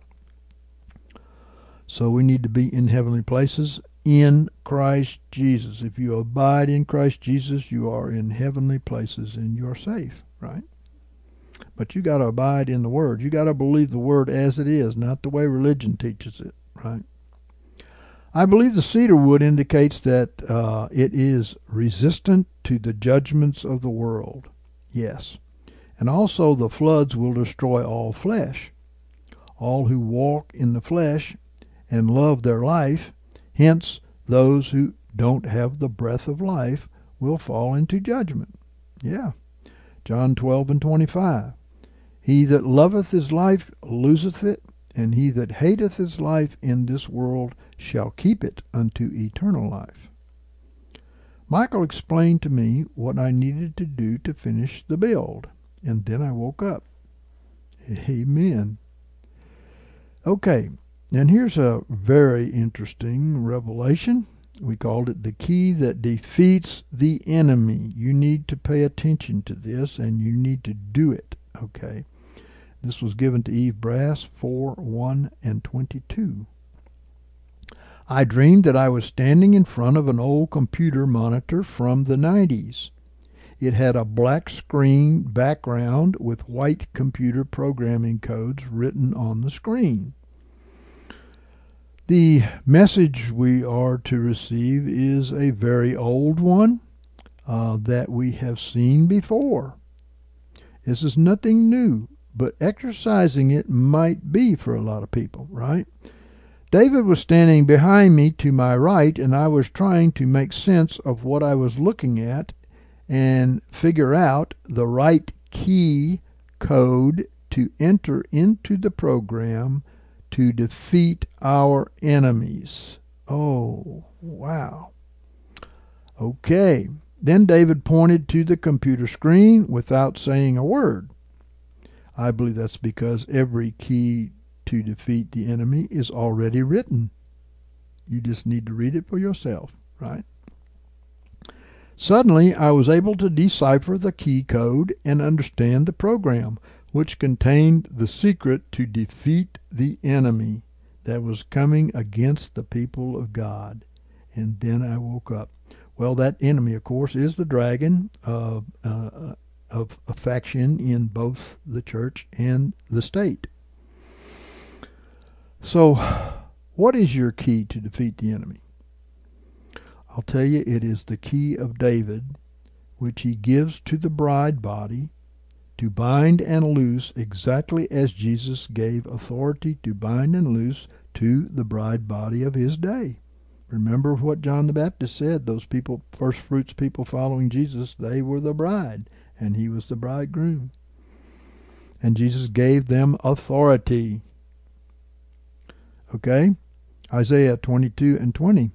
[SPEAKER 1] So we need to be in heavenly places in Christ Jesus. If you abide in Christ Jesus, you are in heavenly places and you're safe, right? But you got to abide in the Word. You got to believe the Word as it is, not the way religion teaches it, right? I believe the cedar wood indicates that uh, it is resistant to the judgments of the world. Yes. And also the floods will destroy all flesh. All who walk in the flesh and love their life, hence those who don't have the breath of life, will fall into judgment. Yeah. John twelve and twenty-five. "He that loveth his life loseth it, and he that hateth his life in this world shall keep it unto eternal life." Michael explained to me what I needed to do to finish the build, and then I woke up. Amen. Okay, and here's a very interesting revelation. We called it the key that defeats the enemy. You need to pay attention to this, and you need to do it, okay? This was given to Eve Brass, four, one, and twenty-two. "I dreamed that I was standing in front of an old computer monitor from the nineties. It had a black screen background with white computer programming codes written on the screen. The message we are to receive is a very old one uh, that we have seen before. This is nothing new, but exercising it might be for a lot of people, right? David was standing behind me to my right, and I was trying to make sense of what I was looking at and figure out the right key code to enter into the program to defeat our enemies. Oh, wow. Okay. Then David pointed to the computer screen without saying a word. I believe that's because every key to defeat the enemy is already written. You just need to read it for yourself, right? Suddenly, I was able to decipher the key code and understand the program, which contained the secret to defeat the enemy that was coming against the people of God. And then I woke up. Well, that enemy, of course, is the dragon uh, uh, of a faction in both the church and the state. So, what is your key to defeat the enemy? I'll tell you, it is the key of David, which he gives to the bride body to bind and loose exactly as Jesus gave authority to bind and loose to the bride body of his day. Remember what John the Baptist said, those people, first fruits people following Jesus, they were the bride, and he was the bridegroom. And Jesus gave them authority. Okay? Isaiah twenty-two and twenty.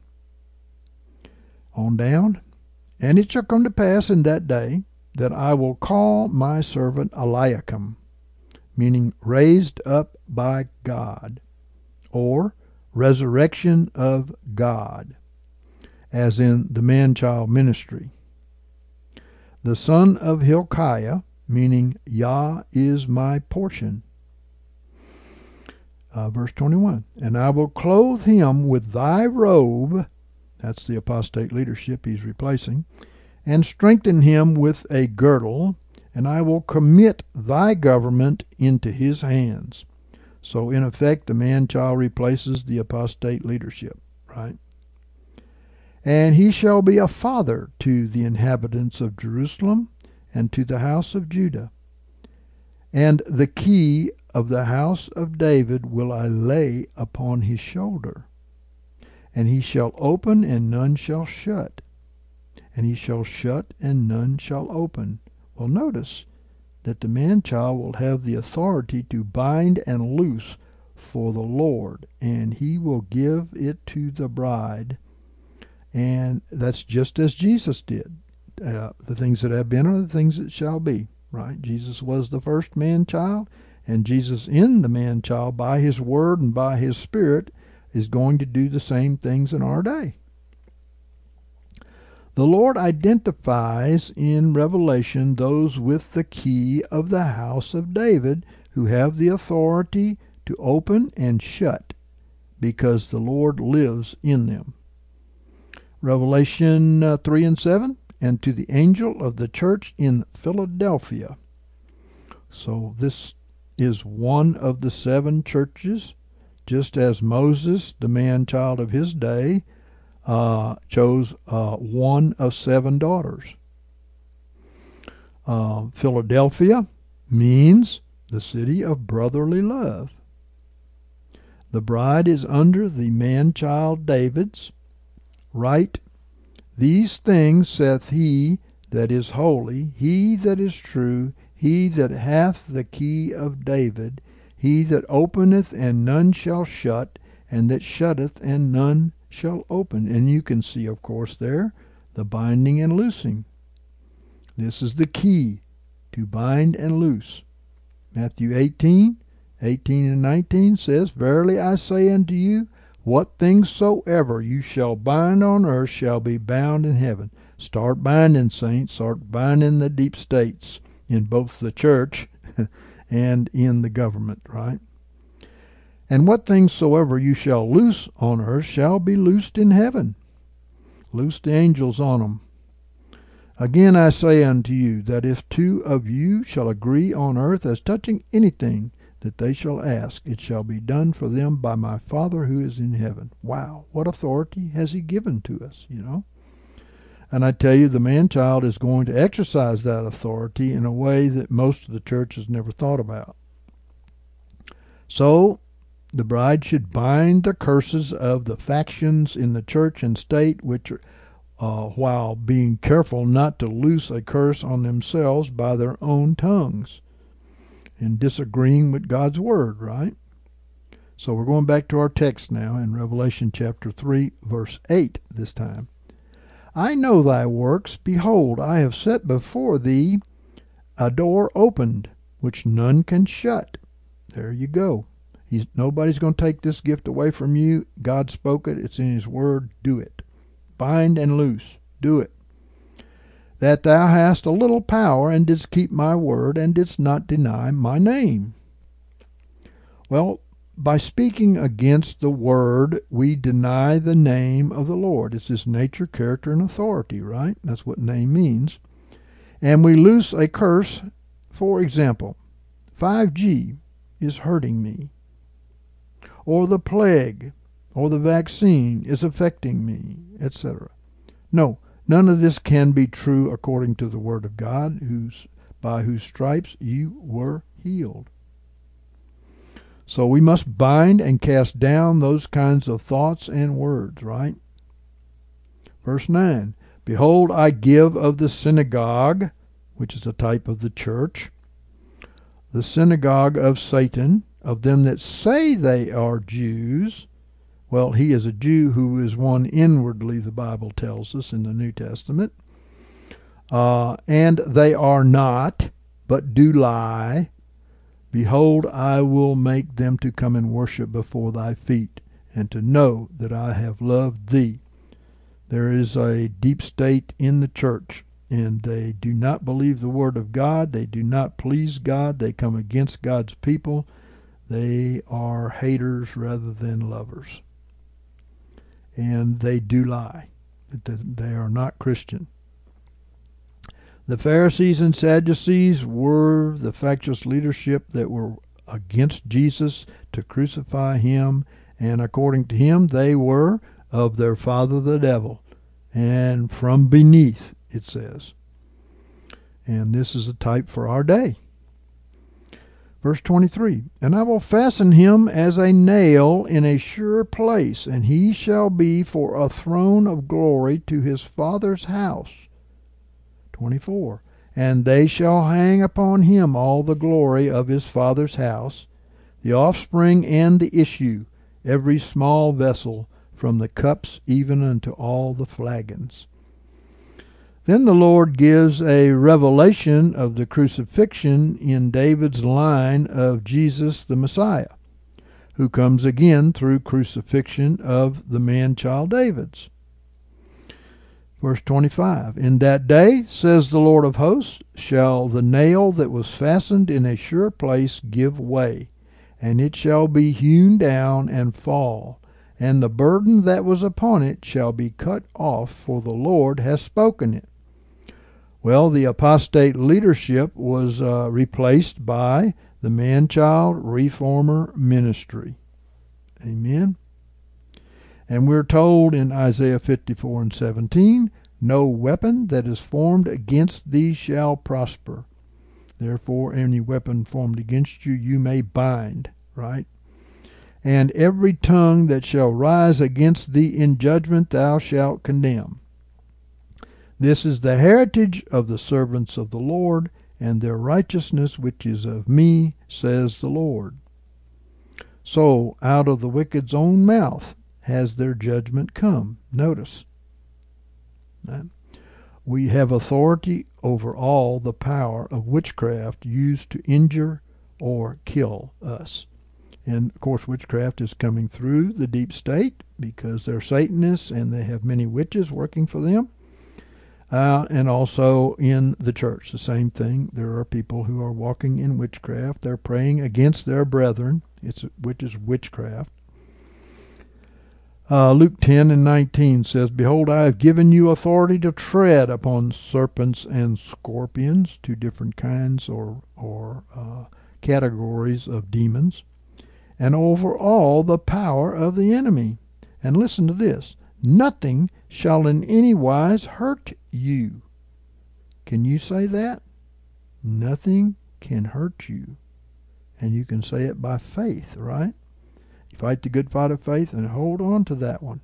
[SPEAKER 1] On down. And it shall come to pass in that day that I will call my servant Eliakim, meaning raised up by God, or resurrection of God, as in the man-child ministry, the son of Hilkiah, meaning Yah is my portion. Uh, verse twenty-one, and I will clothe him with thy robe, that's the apostate leadership he's replacing, and strengthen him with a girdle, and I will commit thy government into his hands. So in effect, the man-child replaces the apostate leadership, right? And he shall be a father to the inhabitants of Jerusalem and to the house of Judah. And the key of the house of David will I lay upon his shoulder. And he shall open, and none shall shut. And he shall shut, and none shall open. Well, notice that the man-child will have the authority to bind and loose for the Lord, and he will give it to the bride. And that's just as Jesus did. Uh, the things that have been are the things that shall be, right? Jesus was the first man-child, and Jesus in the man-child, by his word and by his spirit, is going to do the same things in our day. The Lord identifies in Revelation those with the key of the house of David who have the authority to open and shut because the Lord lives in them. Revelation uh, three and seven, and to the angel of the church in Philadelphia. So this is one of the seven churches, just as Moses, the man-child of his day, Uh, chose uh, one of seven daughters. Uh, Philadelphia means the city of brotherly love. The bride is under the man-child David's right. These things saith he that is holy, he that is true, he that hath the key of David, he that openeth and none shall shut, and that shutteth and none shall open. And you can see, of course, there the binding and loosing. This is the key to bind and loose. Matthew eighteen, eighteen and nineteen says, Verily I say unto you, what things soever you shall bind on earth shall be bound in heaven. Start binding, saints. Start binding the deep states in both the church and in the government, right? And what things soever you shall loose on earth shall be loosed in heaven. Loose the angels on them. Again I say unto you, that if two of you shall agree on earth as touching anything that they shall ask, it shall be done for them by my Father who is in heaven. Wow, what authority has he given to us, you know? And I tell you, the man-child is going to exercise that authority in a way that most of the church has never thought about. So, the bride should bind the curses of the factions in the church and state, which uh, while being careful not to loose a curse on themselves by their own tongues and disagreeing with God's word, right? So we're going back to our text now in Revelation chapter three, verse eight this time. I know thy works. Behold, I have set before thee a door opened, which none can shut. There you go. He's, nobody's going to take this gift away from you. God spoke it. It's in his word. Do it. Bind and loose. Do it. That thou hast a little power, and didst keep my word, and didst not deny my name. Well, by speaking against the word, we deny the name of the Lord. It's his nature, character, and authority, right? That's what name means. And we loose a curse. For example, five G is hurting me, or the plague, or the vaccine is affecting me, et cetera. No, none of this can be true according to the word of God, whose by whose stripes you were healed. So we must bind and cast down those kinds of thoughts and words, right? Verse nine, behold, I give of the synagogue, which is a type of the church, the synagogue of Satan, of them that say they are Jews. Well, he is a Jew who is one inwardly, the Bible tells us in the New Testament. Uh, and they are not, but do lie. Behold, I will make them to come and worship before thy feet, and to know that I have loved thee. There is a deep state in the church, and they do not believe the word of God. They do not please God. They come against God's people. They are haters rather than lovers. And they do lie. They are not Christian. The Pharisees and Sadducees were the factious leadership that were against Jesus to crucify him, and according to him, they were of their father the devil, and from beneath, it says. And this is a type for our day. Verse twenty-three, and I will fasten him as a nail in a sure place, and he shall be for a throne of glory to his father's house. twenty-four, and they shall hang upon him all the glory of his father's house, the offspring and the issue, every small vessel, from the cups even unto all the flagons. Then the Lord gives a revelation of the crucifixion in David's line of Jesus the Messiah, who comes again through crucifixion of the man-child David's. Verse twenty-five, in that day, says the Lord of hosts, shall the nail that was fastened in a sure place give way, and it shall be hewn down and fall, and the burden that was upon it shall be cut off, for the Lord has spoken it. Well, the apostate leadership was uh, replaced by the man-child reformer ministry. Amen. And we're told in Isaiah fifty-four and seventeen, no weapon that is formed against thee shall prosper. Therefore, any weapon formed against you, you may bind, right? And every tongue that shall rise against thee in judgment thou shalt condemn. This is the heritage of the servants of the Lord, and their righteousness which is of me, says the Lord. So out of the wicked's own mouth has their judgment come. Notice, we have authority over all the power of witchcraft used to injure or kill us. And, of course, witchcraft is coming through the deep state because they're Satanists and they have many witches working for them. Uh, and also in the church, the same thing. There are people who are walking in witchcraft. They're praying against their brethren, it's, which is witchcraft. Uh, Luke ten and nineteen says, behold, I have given you authority to tread upon serpents and scorpions, two different kinds or, or uh, categories of demons, and over all the power of the enemy. And listen to this, nothing shall in any wise hurt you. Can you say that? Nothing can hurt you. And you can say it by faith, right? Fight the good fight of faith and hold on to that one.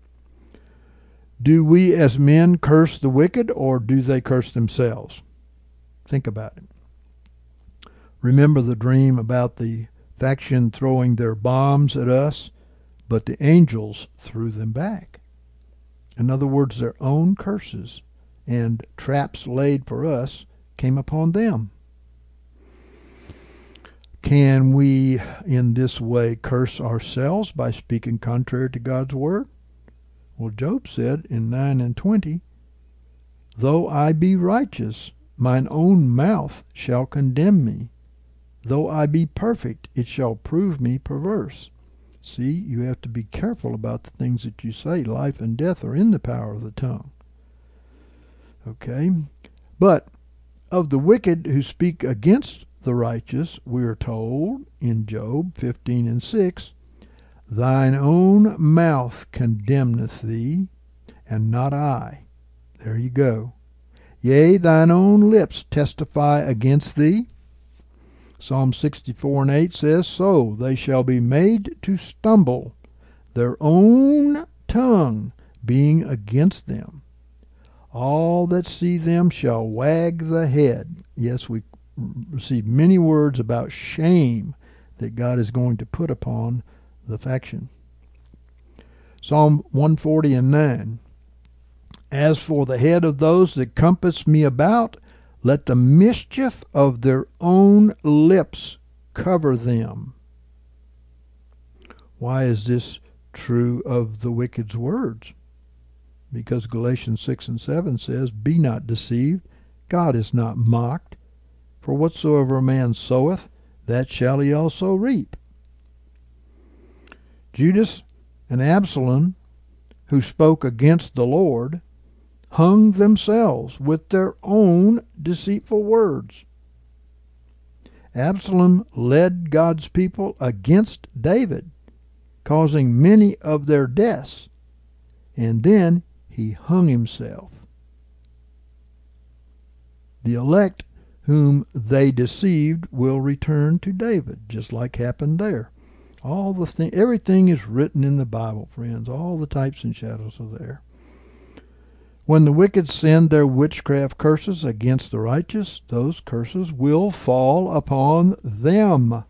[SPEAKER 1] Do we as men curse the wicked, or do they curse themselves? Think about it. Remember the dream about the faction throwing their bombs at us, but the angels threw them back. In other words, their own curses and traps laid for us came upon them. Can we in this way curse ourselves by speaking contrary to God's word? Well, Job said in nine and twenty, though I be righteous, mine own mouth shall condemn me. Though I be perfect, it shall prove me perverse. See, you have to be careful about the things that you say. Life and death are in the power of the tongue. Okay? But of the wicked who speak against the righteous, we are told in Job fifteen and six, thine own mouth condemneth thee, and not I. There you go. Yea, thine own lips testify against thee. Psalm sixty-four and eight says, so they shall be made to stumble, their own tongue being against them. All that see them shall wag the head. Yes, we receive many words about shame that God is going to put upon the faction. Psalm one forty and nine, as for the head of those that compass me about, let the mischief of their own lips cover them. Why is this true of the wicked's words? Because Galatians six and seven says, be not deceived, God is not mocked. For whatsoever a man soweth, that shall he also reap. Judas and Absalom, who spoke against the Lord, hung themselves with their own deceitful words. Absalom led God's people against David, causing many of their deaths, and then he hung himself. The elect whom they deceived will return to David, just like happened there. All the thing, everything is written in the Bible, friends. All the types and shadows are there. When the wicked send their witchcraft curses against the righteous, those curses will fall upon them.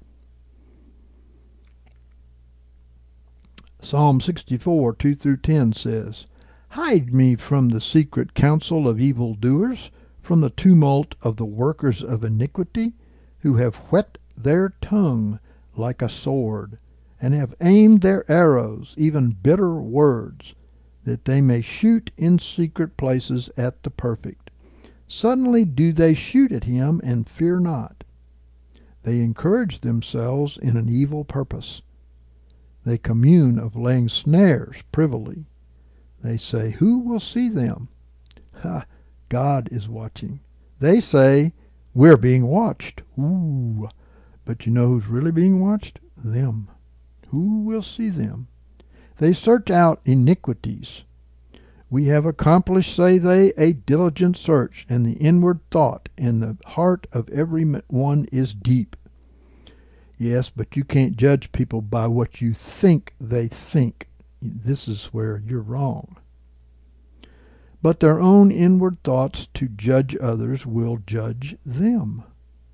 [SPEAKER 1] Psalm sixty-four, two through ten says, hide me from the secret counsel of evildoers, from the tumult of the workers of iniquity, who have whet their tongue like a sword, and have aimed their arrows, even bitter words, that they may shoot in secret places at the perfect. Suddenly do they shoot at him, and fear not. They encourage themselves in an evil purpose. They commune of laying snares privily. They say, who will see them? Ha! God is watching. They say, we're being watched. Ooh! But you know who's really being watched? Them. Who will see them? They search out iniquities. We have accomplished, say they, a diligent search, and the inward thought in the heart of every one is deep. Yes, but you can't judge people by what you think they think. This is where you're wrong. But their own inward thoughts to judge others will judge them.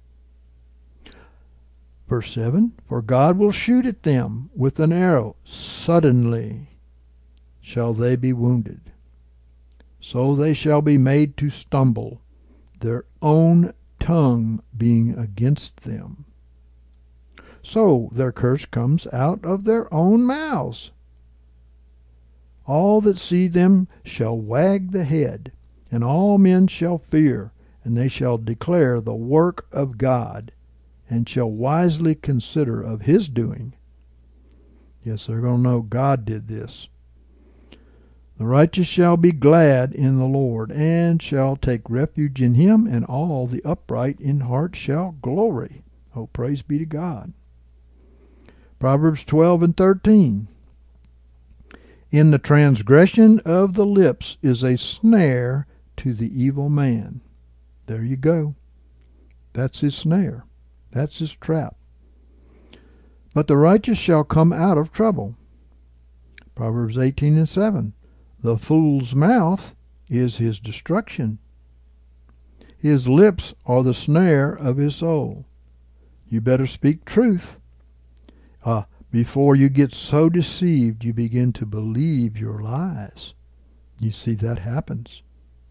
[SPEAKER 1] Verse seven, for God will shoot at them with an arrow. Suddenly shall they be wounded. So they shall be made to stumble, their own tongue being against them. So their curse comes out of their own mouths. All that see them shall wag the head, and all men shall fear, and they shall declare the work of God, and shall wisely consider of his doing. Yes, they're going to know God did this. The righteous shall be glad in the Lord, and shall take refuge in him, and all the upright in heart shall glory. Oh, praise be to God. Proverbs twelve and thirteen. In the transgression of the lips is a snare to the evil man. There you go. That's his snare. That's his trap. but the righteous shall come out of trouble. Proverbs eighteen and seven. The fool's mouth is his destruction. His lips are the snare of his soul. You better speak truth. Uh, before you get so deceived, you begin to believe your lies. You see, that happens.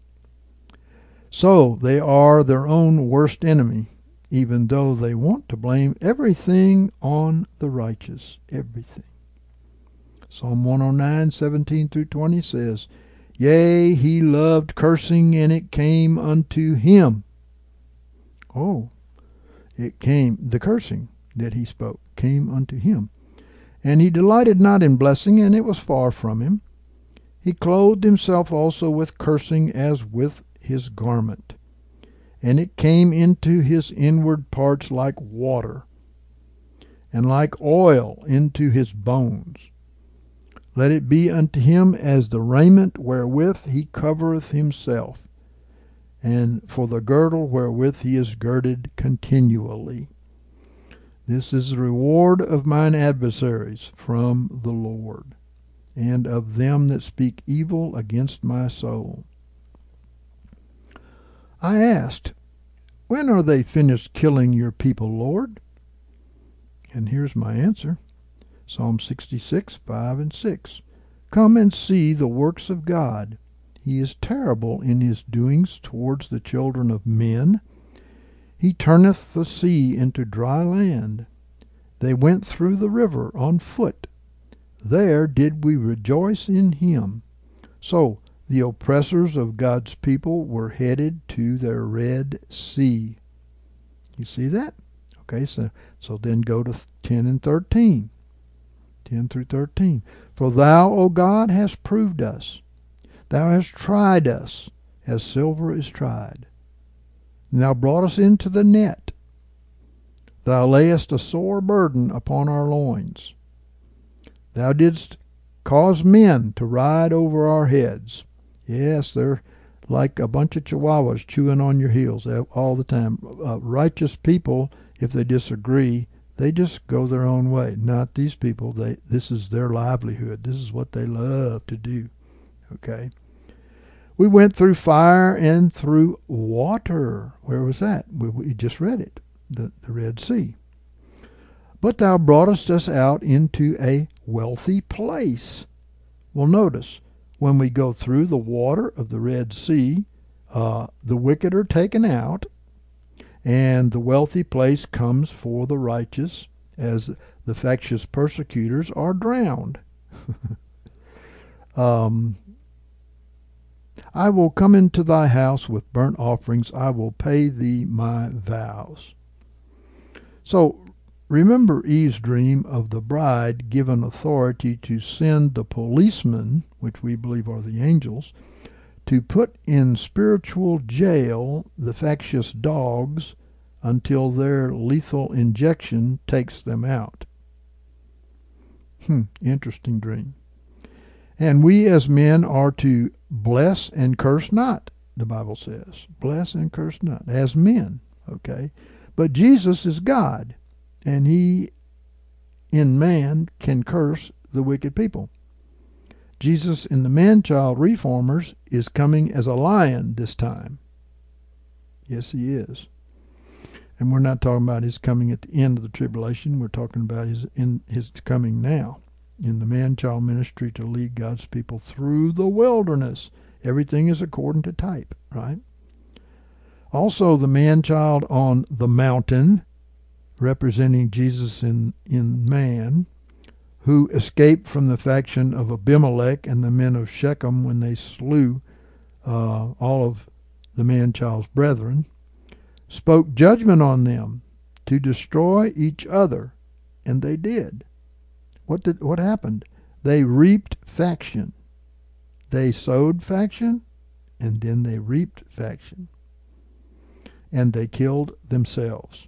[SPEAKER 1] So they are their own worst enemy, even though they want to blame everything on the righteous. Everything. Psalm one oh nine, seventeen through twenty says, Yea, he loved cursing, and it came unto him. Oh, it came, the cursing that he spoke came unto him. And he delighted not in blessing, and it was far from him. He clothed himself also with cursing as with his garment. And it came into his inward parts like water, and like oil into his bones. Let it be unto him as the raiment wherewith he covereth himself, and for the girdle wherewith he is girded continually. This is the reward of mine adversaries from the Lord, and of them that speak evil against my soul. I asked, When are they finished killing your people, Lord? And here's my answer. Psalm sixty-six, five and six. Come and see the works of God. He is terrible in his doings towards the children of men. He turneth the sea into dry land. They went through the river on foot. There did we rejoice in him. So the oppressors of God's people were headed to their Red Sea. You see that? Okay, so, so then go to ten and thirteen. ten through thirteen. For thou, O God, hast proved us. Thou hast tried us, as silver is tried. And thou brought us into the net. Thou layest a sore burden upon our loins. Thou didst cause men to ride over our heads. Yes, they're like a bunch of chihuahuas chewing on your heels all the time. Uh, righteous people, if they disagree, they just go their own way. Not these people. They this is their livelihood. This is what they love to do. Okay. We went through fire and through water. Where was that? We, we just read it. The, the Red Sea. But thou broughtest us out into a wealthy place. Well, notice, when we go through the water of the Red Sea, uh, the wicked are taken out, and the wealthy place comes for the righteous, as the factious persecutors are drowned. um, I will come into thy house with burnt offerings. I will pay thee my vows. So remember Eve's dream of the bride given authority to send the policemen, which we believe are the angels, to put in spiritual jail the factious dogs until their lethal injection takes them out. Hmm, interesting dream. And we as men are to bless and curse not, the Bible says. Bless and curse not, as men, okay? But Jesus is God, and he, in man, can curse the wicked people. Jesus in the man-child reformers is coming as a lion this time. Yes, he is. And we're not talking about his coming at the end of the tribulation. We're talking about his in his coming now in the man-child ministry to lead God's people through the wilderness. Everything is according to type, right? Also, the man-child on the mountain, representing Jesus in, in man, who escaped from the faction of Abimelech and the men of Shechem when they slew uh, all of the man-child's brethren, spoke judgment on them to destroy each other, and they did. What did what happened? They reaped faction. They sowed faction, and then they reaped faction. And they killed themselves,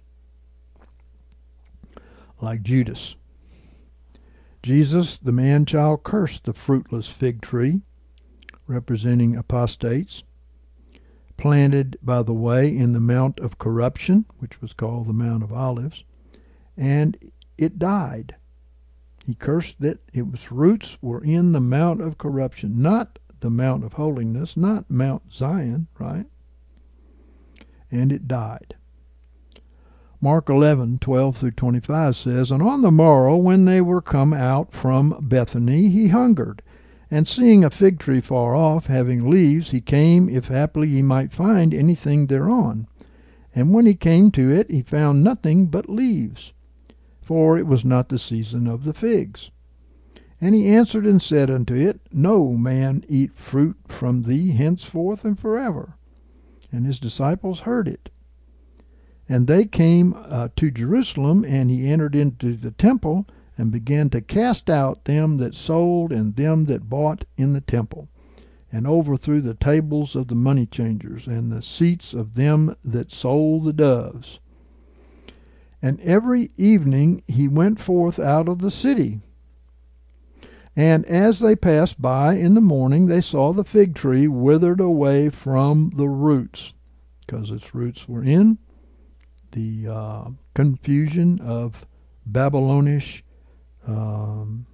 [SPEAKER 1] like Judas. Jesus, the man-child, cursed the fruitless fig tree, representing apostates, planted by the way in the Mount of Corruption, which was called the Mount of Olives, and it died. He cursed it. Its roots were in the mount of corruption, not the mount of holiness, not Mount Zion, right? And it died. Mark eleven, twelve through twenty-five says, And on the morrow, when they were come out from Bethany, he hungered. And seeing a fig tree far off, having leaves, he came, if haply he might find anything thereon. And when he came to it, he found nothing but leaves, for it was not the season of the figs. And he answered and said unto it, No man eat fruit from thee henceforth and forever. And his disciples heard it. And they came uh, to Jerusalem, and he entered into the temple, and began to cast out them that sold and them that bought in the temple, and overthrew the tables of the money changers, and the seats of them that sold the doves. And every evening he went forth out of the city. And as they passed by in the morning, they saw the fig tree withered away from the roots, because its roots were in the uh, confusion of Babylonish um,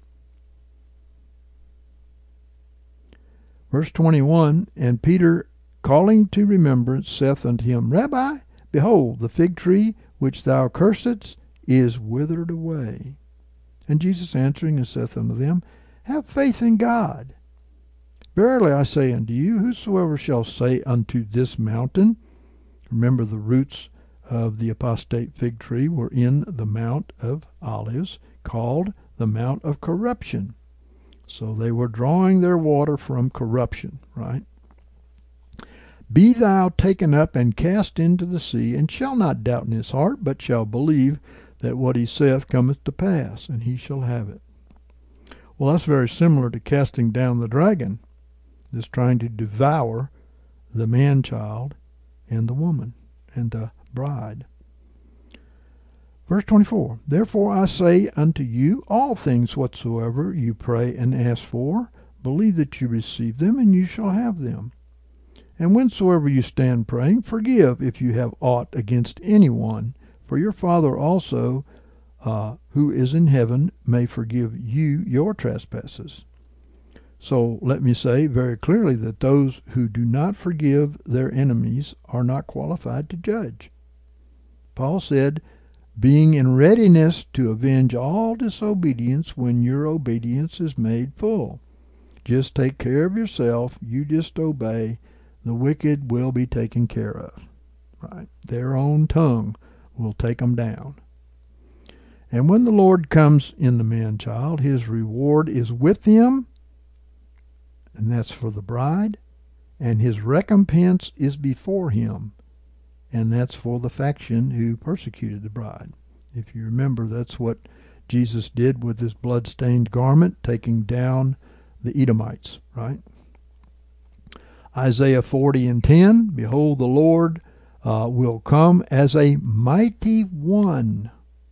[SPEAKER 1] verse twenty-one, And Peter, calling to remembrance, saith unto him, Rabbi, behold, the fig tree which thou cursedst is withered away. And Jesus answering and saith unto them, Have faith in God. Verily I say unto you, whosoever shall say unto this mountain, remember the roots of the apostate fig tree were in the Mount of Olives, called the Mount of Corruption. So they were drawing their water from corruption, right? Be thou taken up and cast into the sea, and shall not doubt in his heart, but shall believe that what he saith cometh to pass, and he shall have it. Well, that's very similar to casting down the dragon, that's trying to devour the man-child and the woman and the bride. Verse twenty-four, Therefore I say unto you, all things whatsoever you pray and ask for, believe that you receive them, and you shall have them. And whensoever you stand praying, forgive if you have aught against anyone, for your Father also, uh, who is in heaven, may forgive you your trespasses. So let me say very clearly that those who do not forgive their enemies are not qualified to judge. Paul said, being in readiness to avenge all disobedience when your obedience is made full. Just take care of yourself. You just obey. The wicked will be taken care of. Right? Their own tongue will take them down. And when the Lord comes in the man-child, his reward is with him, and that's for the bride, and his recompense is before him, and that's for the faction who persecuted the bride. If you remember, that's what Jesus did with his blood-stained garment, taking down the Edomites, right? Isaiah forty and ten, Behold, the Lord uh, will come as a mighty one.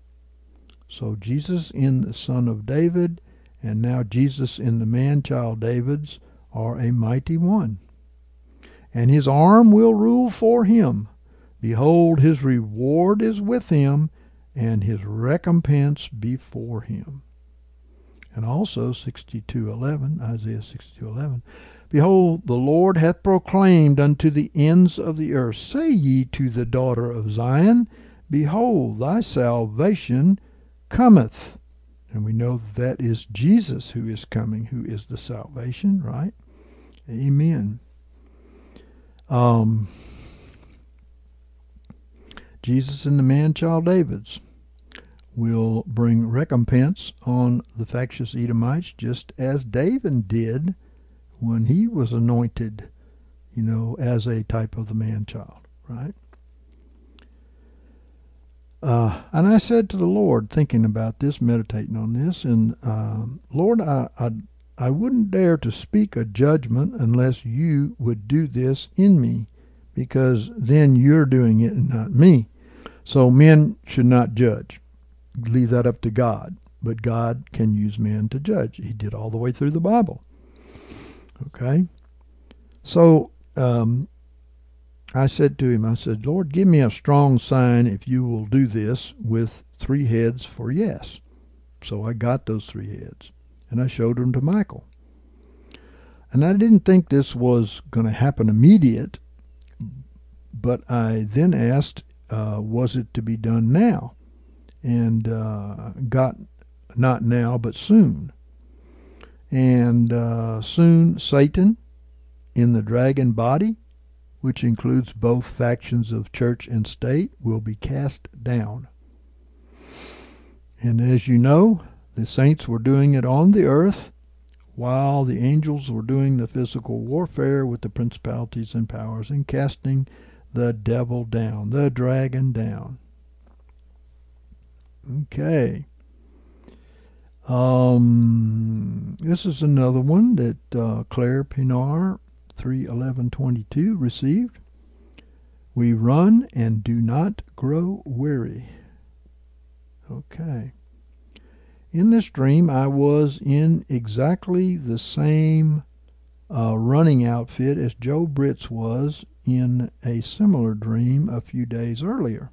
[SPEAKER 1] So Jesus in the son of David, and now Jesus in the man-child David's, are a mighty one. And his arm will rule for him. Behold, his reward is with him, and his recompense before him. And also sixty-two eleven, Isaiah sixty-two eleven, Behold, the Lord hath proclaimed unto the ends of the earth, Say ye to the daughter of Zion, Behold, thy salvation cometh. And we know that, that is Jesus who is coming, who is the salvation, right? Amen. Um, Jesus and the man-child David's will bring recompense on the factious Edomites, just as David did when he was anointed, you know, as a type of the man-child, right? Uh, and I said to the Lord, thinking about this, meditating on this, and um, Lord, I, I I wouldn't dare to speak a judgment unless you would do this in me, because then you're doing it and not me. So men should not judge. Leave that up to God. But God can use men to judge. He did all the way through the Bible. Okay? So um, I said to him, I said, Lord, give me a strong sign if you will do this with three heads for yes. So I got those three heads, and I showed them to Michael. And I didn't think this was going to happen immediate, but I then asked, uh, was it to be done now? And uh, got not now, but soon. And uh, soon Satan, in the dragon body, which includes both factions of church and state, will be cast down. And as you know, the saints were doing it on the earth, while the angels were doing the physical warfare with the principalities and powers and casting the devil down, the dragon down. Okay. Um, this is another one that uh, Claire Pinar, three eleven twenty-two, received. We run and do not grow weary. Okay. In this dream, I was in exactly the same uh, running outfit as Joe Britz was in a similar dream a few days earlier.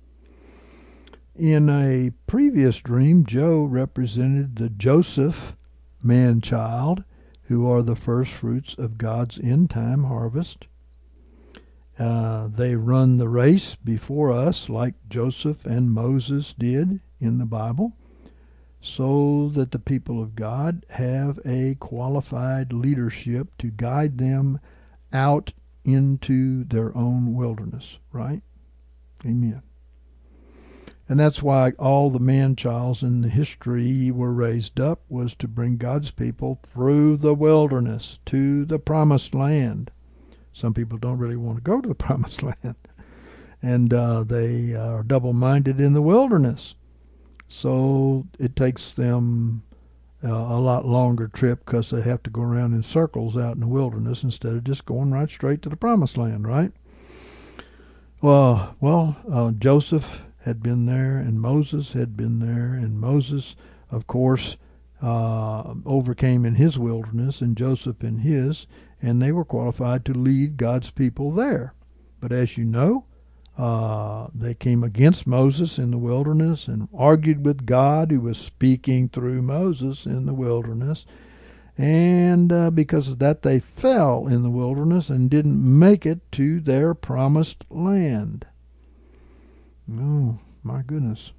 [SPEAKER 1] In a previous dream, Joe represented the Joseph man-child, who are the first fruits of God's end-time harvest. Uh, they run the race before us like Joseph and Moses did in the Bible, so that the people of God have a qualified leadership to guide them out into their own wilderness, right? Amen. And that's why all the man-childs in the history were raised up, was to bring God's people through the wilderness to the promised land. Some people don't really want to go to the promised land, and uh, they are double-minded in the wilderness. So it takes them uh, a lot longer trip because they have to go around in circles out in the wilderness instead of just going right straight to the promised land, right? Well, well, uh, Joseph had been there, and Moses had been there, and Moses, of course, uh, overcame in his wilderness, and Joseph in his, and they were qualified to lead God's people there. But as you know, uh, they came against Moses in the wilderness and argued with God, who was speaking through Moses in the wilderness, and uh, because of that, they fell in the wilderness and didn't make it to their promised land. Oh, my goodness.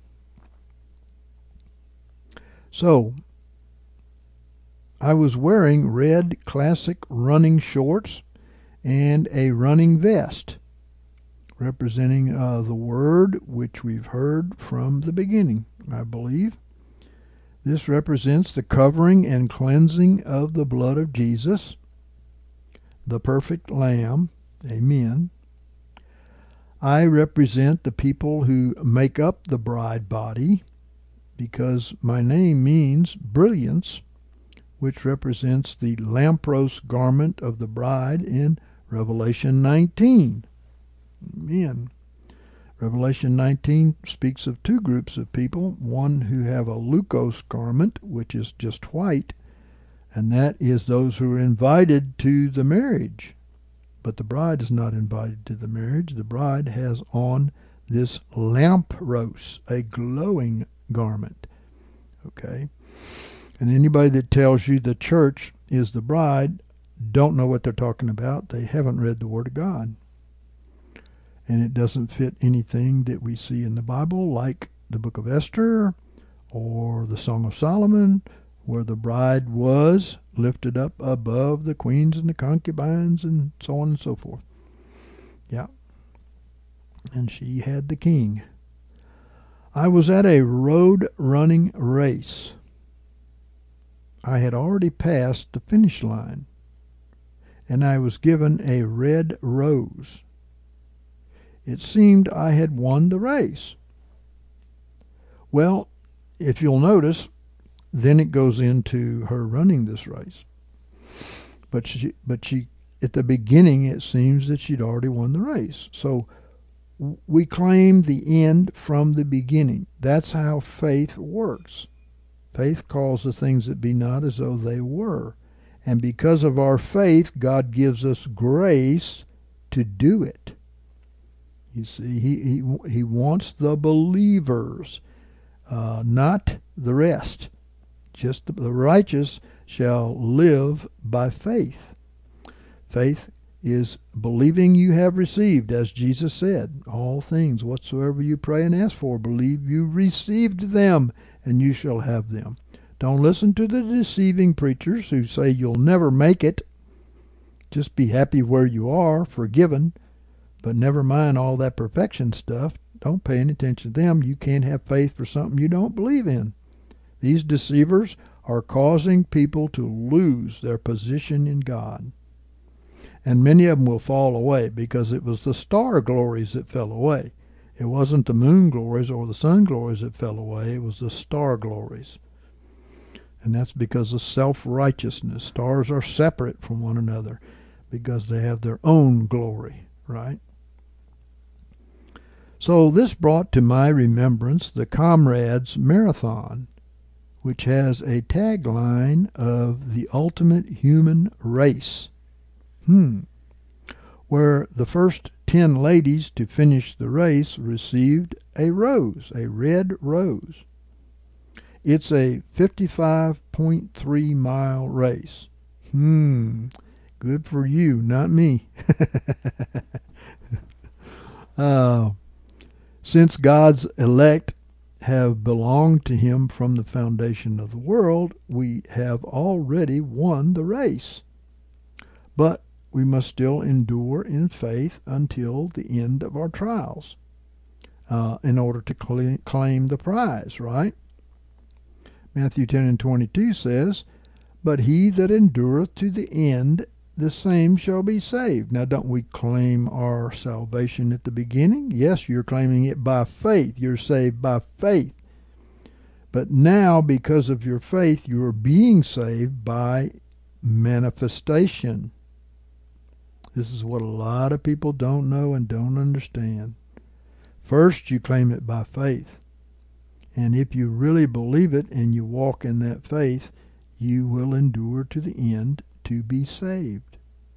[SPEAKER 1] So, I was wearing red classic running shorts and a running vest, representing uh, the word which we've heard from the beginning, I believe. This represents the covering and cleansing of the blood of Jesus, the perfect Lamb. Amen. I represent the people who make up the bride body, because my name means brilliance, which represents the lampros garment of the bride in Revelation nineteen. Amen. Revelation nineteen speaks of two groups of people, one who have a leukos garment, which is just white, and that is those who are invited to the marriage. But the bride is not invited to the marriage. The bride has on this lampros, a glowing garment. Okay? And anybody that tells you the church is the bride don't know what they're talking about. They haven't read the Word of God. And it doesn't fit anything that we see in the Bible, like the book of Esther or the Song of Solomon, where the bride was lifted up above the queens and the concubines and so on and so forth. Yeah. And she had the king. I was at a road running race. I had already passed the finish line, and I was given a red rose. It seemed I had won the race. Well, if you'll notice, then it goes into her running this race. But she, but she, at the beginning, it seems that she'd already won the race. So we claim the end from the beginning. That's how faith works. Faith calls the things that be not as though they were. And because of our faith, God gives us grace to do it. You see, he, he, he wants the believers uh, not the rest. Just the, the righteous shall live by faith. Faith is believing you have received, as Jesus said, all things whatsoever you pray and ask for, believe you received them, and you shall have them. Don't listen to the deceiving preachers who say you'll never make it. Just be happy where you are, forgiven, but never mind all that perfection stuff. Don't pay any attention to them. You can't have faith for something you don't believe in. These deceivers are causing people to lose their position in God. And many of them will fall away because it was the star glories that fell away. It wasn't the moon glories or the sun glories that fell away. It was the star glories. And that's because of self-righteousness. Stars are separate from one another because they have their own glory, right? So this brought to my remembrance the Comrades Marathon, which has a tagline of the ultimate human race. Hmm. Where the first ten ladies to finish the race received a rose, a red rose. It's a fifty-five point three mile race. Hmm. Good for you, not me. uh, since God's elect have belonged to him from the foundation of the world, we have already won the race. But we must still endure in faith until the end of our trials uh, in order to cl- claim the prize, right? Matthew ten and twenty-two says, "But he that endureth to the end, the same shall be saved." Now, don't we claim our salvation at the beginning? Yes, you're claiming it by faith. You're saved by faith. But now, because of your faith, you are being saved by manifestation. This is what a lot of people don't know and don't understand. First, you claim it by faith. And if you really believe it and you walk in that faith, you will endure to the end to be saved.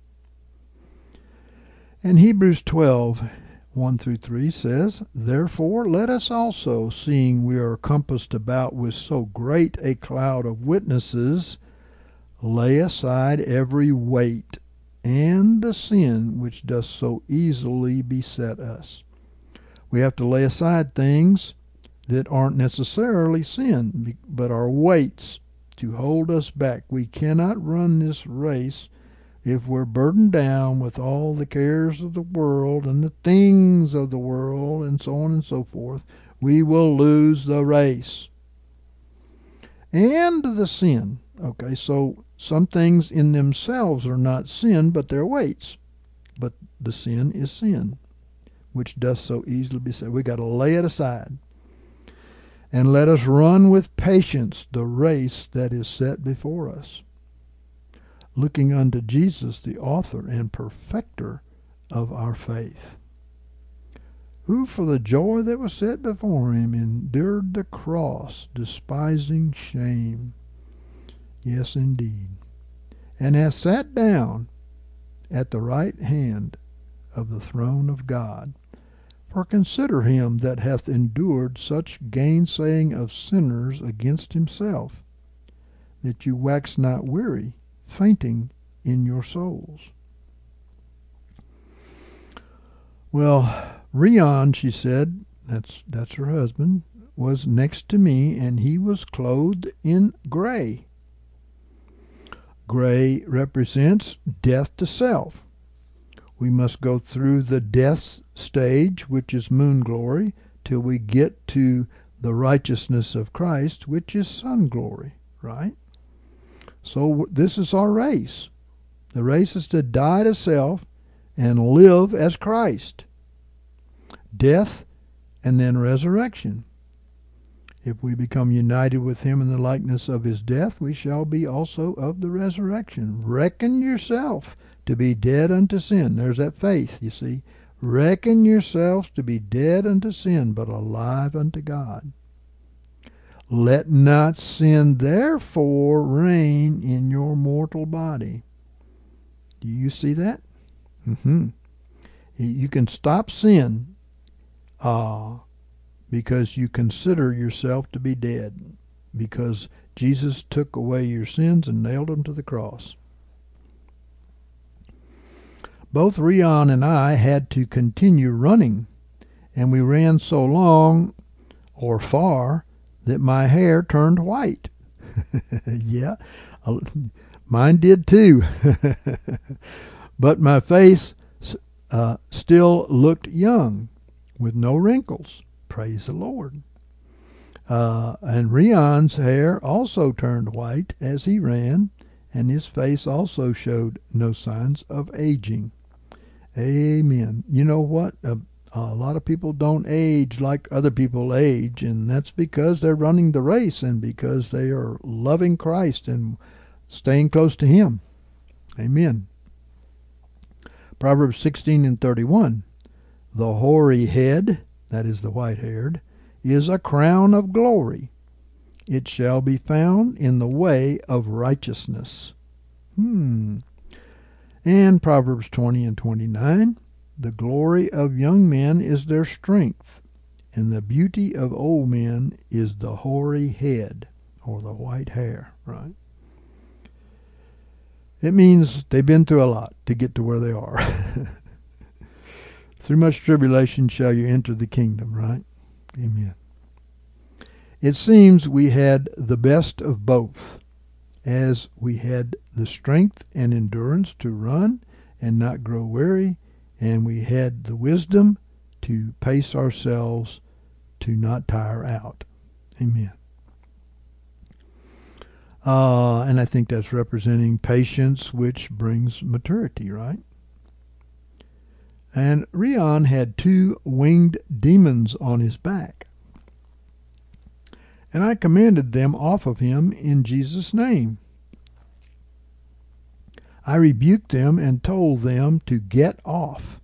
[SPEAKER 1] And Hebrews twelve, one through three says, "Therefore let us also, seeing we are compassed about with so great a cloud of witnesses, lay aside every weight and the sin which does so easily beset us." We have to lay aside things that aren't necessarily sin, but are weights to hold us back. We cannot run this race if we're burdened down with all the cares of the world and the things of the world and so on and so forth. We will lose the race. And the sin. Okay, so some things in themselves are not sin, but they're weights. But the sin is sin, which does so easily be said. We got to lay it aside. And let us run with patience the race that is set before us, looking unto Jesus, the author and perfecter of our faith, who for the joy that was set before him endured the cross, despising shame. Yes, indeed. And has sat down at the right hand of the throne of God. For consider him that hath endured such gainsaying of sinners against himself, that you wax not weary, fainting in your souls. Well, Rion, she said, that's that's her husband, was next to me, and he was clothed in gray. Gray represents death to self. We must go through the death stage, which is moon glory, till we get to the righteousness of Christ, which is sun glory, right? So this is our race. The race is to die to self and live as Christ. Death and then resurrection. If we become united with him in the likeness of his death, we shall be also of the resurrection. Reckon yourself to be dead unto sin. There's that faith, you see. Reckon yourselves to be dead unto sin, but alive unto God. Let not sin therefore reign in your mortal body. Do you see that? Mm-hmm. You can stop sin uh, because you consider yourself to be dead, because Jesus took away your sins and nailed them to the cross. Both Rion and I had to continue running, and we ran so long or far that my hair turned white. Yeah, mine did too. But my face uh, still looked young, with no wrinkles. Praise the Lord. Uh, and Rion's hair also turned white as he ran, and his face also showed no signs of aging. Amen. You know what? A, a lot of people don't age like other people age, and that's because they're running the race and because they are loving Christ and staying close to Him. Amen. Proverbs sixteen and thirty-one. The hoary head, that is the white-haired, is a crown of glory. It shall be found in the way of righteousness. Hmm. And Proverbs twenty and twenty-nine, the glory of young men is their strength, and the beauty of old men is the hoary head, or the white hair, right? It means they've been through a lot to get to where they are. Through much tribulation shall you enter the kingdom, right? Amen. It seems we had the best of both, as we had the strength and endurance to run and not grow weary, and we had the wisdom to pace ourselves to not tire out. Amen. Uh, and I think that's representing patience, which brings maturity, right? And Rion had two winged demons on his back. And I commanded them off of him in Jesus' name. I rebuked them and told them to get off.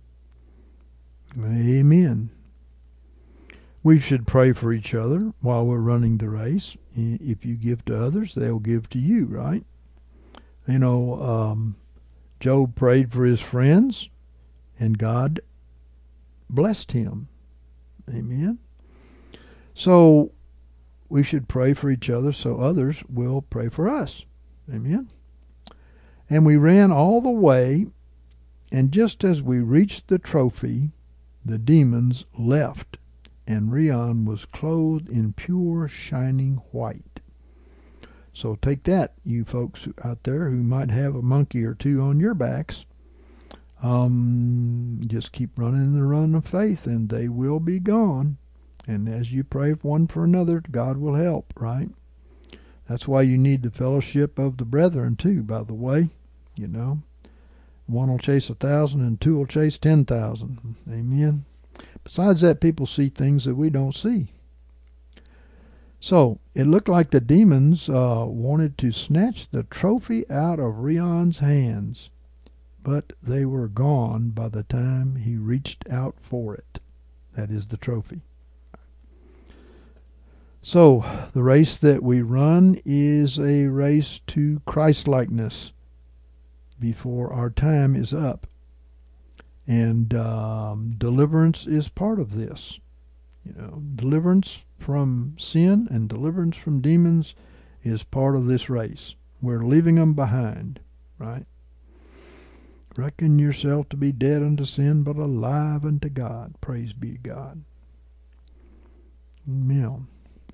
[SPEAKER 1] Amen. We should pray for each other while we're running the race. If you give to others, they'll give to you, right? You know, um, Job prayed for his friends, and God blessed him. Amen. So we should pray for each other so others will pray for us. Amen. And we ran all the way, and just as we reached the trophy, the demons left, and Rion was clothed in pure, shining white. So take that, you folks out there who might have a monkey or two on your backs. Um, just keep running the run of faith, and they will be gone. And as you pray one for another, God will help, right? That's why you need the fellowship of the brethren, too, by the way. You know, one will chase a thousand and two will chase ten thousand. Amen. Besides that, people see things that we don't see. So it looked like the demons uh, wanted to snatch the trophy out of Rion's hands, but they were gone by the time he reached out for it. That is the trophy. So the race that we run is a race to Christ-likeness before our time is up. And um, deliverance is part of this. You know, deliverance from sin and deliverance from demons is part of this race. We're leaving them behind, right? Reckon yourself to be dead unto sin, but alive unto God. Praise be to God. Amen.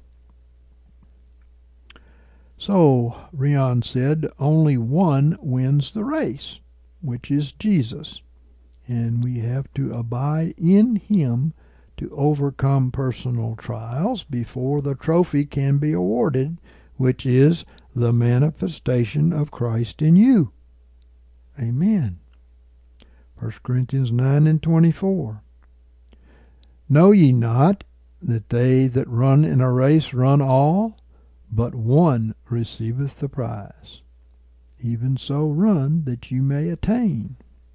[SPEAKER 1] So, Rion said, only one wins the race, which is Jesus. And we have to abide in Him to overcome personal trials before the trophy can be awarded, which is the manifestation of Christ in you. Amen. First Corinthians nine and twenty-four. Know ye not that they that run in a race run all, but one receiveth the prize? Even so run that you may attain.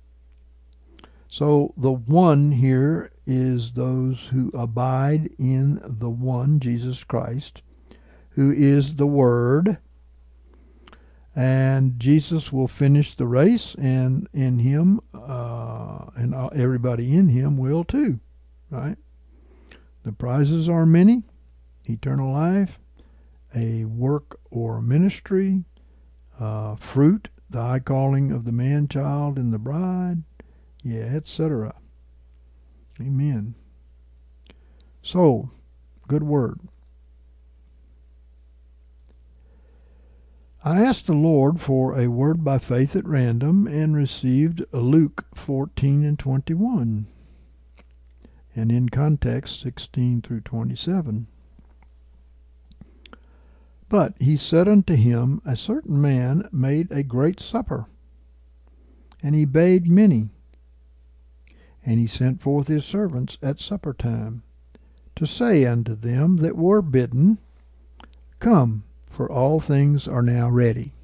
[SPEAKER 1] So the one here is those who abide in the one, Jesus Christ, who is the Word. And Jesus will finish the race, and in Him, uh, and everybody in Him will too, right? The prizes are many: eternal life, a work or ministry, uh, fruit, the high calling of the man-child and the bride, yeah, et cetera. Amen. So, good word. I asked the Lord for a word by faith at random and received Luke fourteen and twenty-one, and in context sixteen through twenty-seven. But he said unto him, A certain man made a great supper, and he bade many. And he sent forth his servants at supper time, to say unto them that were bidden, Come, for all things are now ready.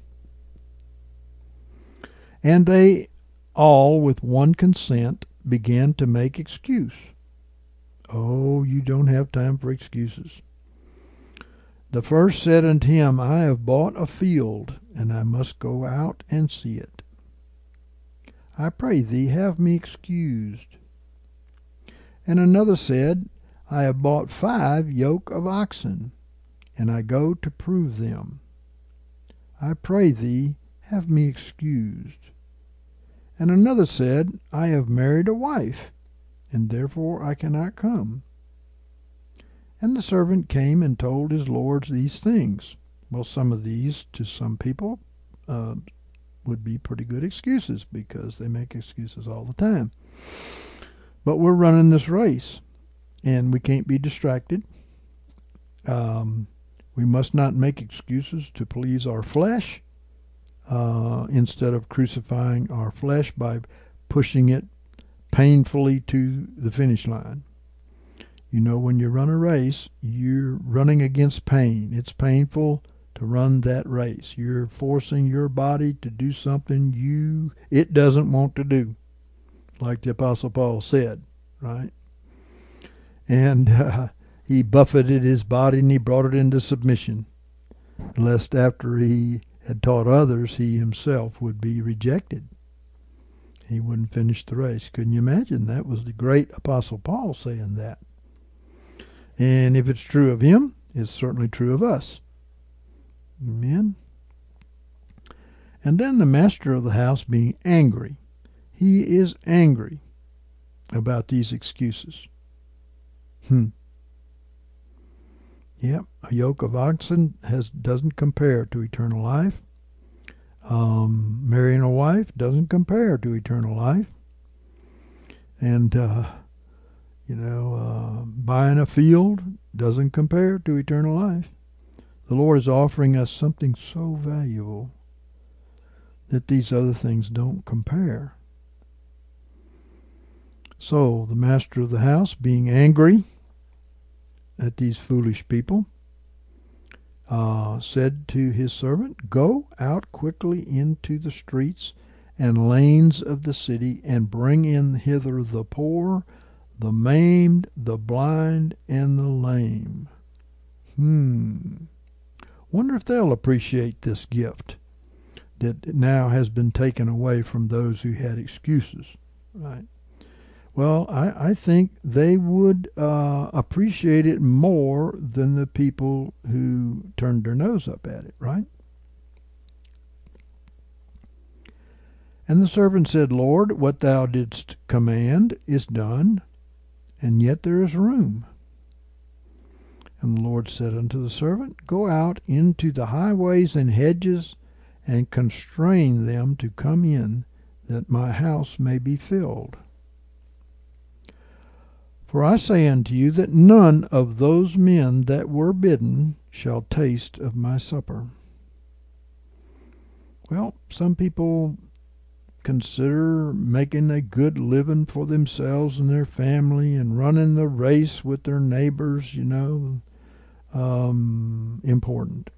[SPEAKER 1] And they all with one consent began to make excuse. Oh, you don't have time for excuses. The first said unto him, I have bought a field, and I must go out and see it. I pray thee, have me excused. And another said, I have bought five yoke of oxen, and I go to prove them. I pray thee, have me excused. And another said, I have married a wife, and therefore I cannot come. And the servant came and told his lord these things. Well, some of these, to some people, uh, would be pretty good excuses, because they make excuses all the time. But we're running this race, and we can't be distracted. Um, we must not make excuses to please our flesh, uh, instead of crucifying our flesh by pushing it painfully to the finish line. You know, when you run a race, you're running against pain. It's painful to run that race. You're forcing your body to do something you it doesn't want to do, like the Apostle Paul said, right? And uh, he buffeted his body and he brought it into submission, lest after he had taught others, he himself would be rejected. He wouldn't finish the race. Couldn't you imagine? That was the great Apostle Paul saying that. And if it's true of him, it's certainly true of us. Amen. And then the master of the house being angry. He is angry about these excuses. Hmm. Yep, a yoke of oxen has doesn't compare to eternal life. Um, marrying a wife doesn't compare to eternal life. And, uh, you know, uh, buying a field doesn't compare to eternal life. The Lord is offering us something so valuable that these other things don't compare. So the master of the house, being angry at these foolish people, uh, said to his servant, Go out quickly into the streets and lanes of the city, and bring in hither the poor, the maimed, the blind, and the lame. Hmm. Wonder if they'll appreciate this gift that now has been taken away from those who had excuses, right? Well, I, I think they would uh, appreciate it more than the people who turned their nose up at it, right? And the servant said, Lord, what thou didst command is done, and yet there is room. And the Lord said unto the servant, Go out into the highways and hedges, and constrain them to come in, that my house may be filled. For I say unto you that none of those men that were bidden shall taste of my supper. Well, some people consider making a good living for themselves and their family and running the race with their neighbors, you know, um, important.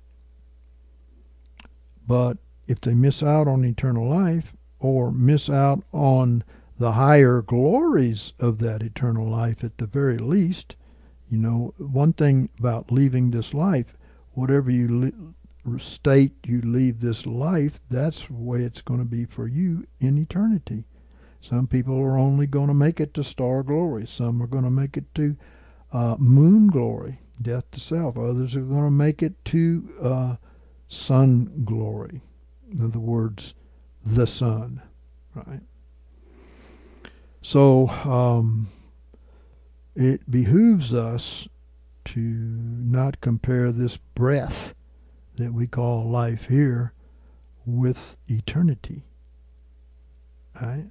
[SPEAKER 1] But if they miss out on eternal life, or miss out on the higher glories of that eternal life at the very least, you know, one thing about leaving this life, whatever you li- state you leave this life, that's the way it's going to be for you in eternity. Some people are only going to make it to star glory. Some are going to make it to uh, moon glory, death to self. Others are going to make it to uh, sun glory. In other words, the sun, right? So um, it behooves us to not compare this breath that we call life here with eternity, right?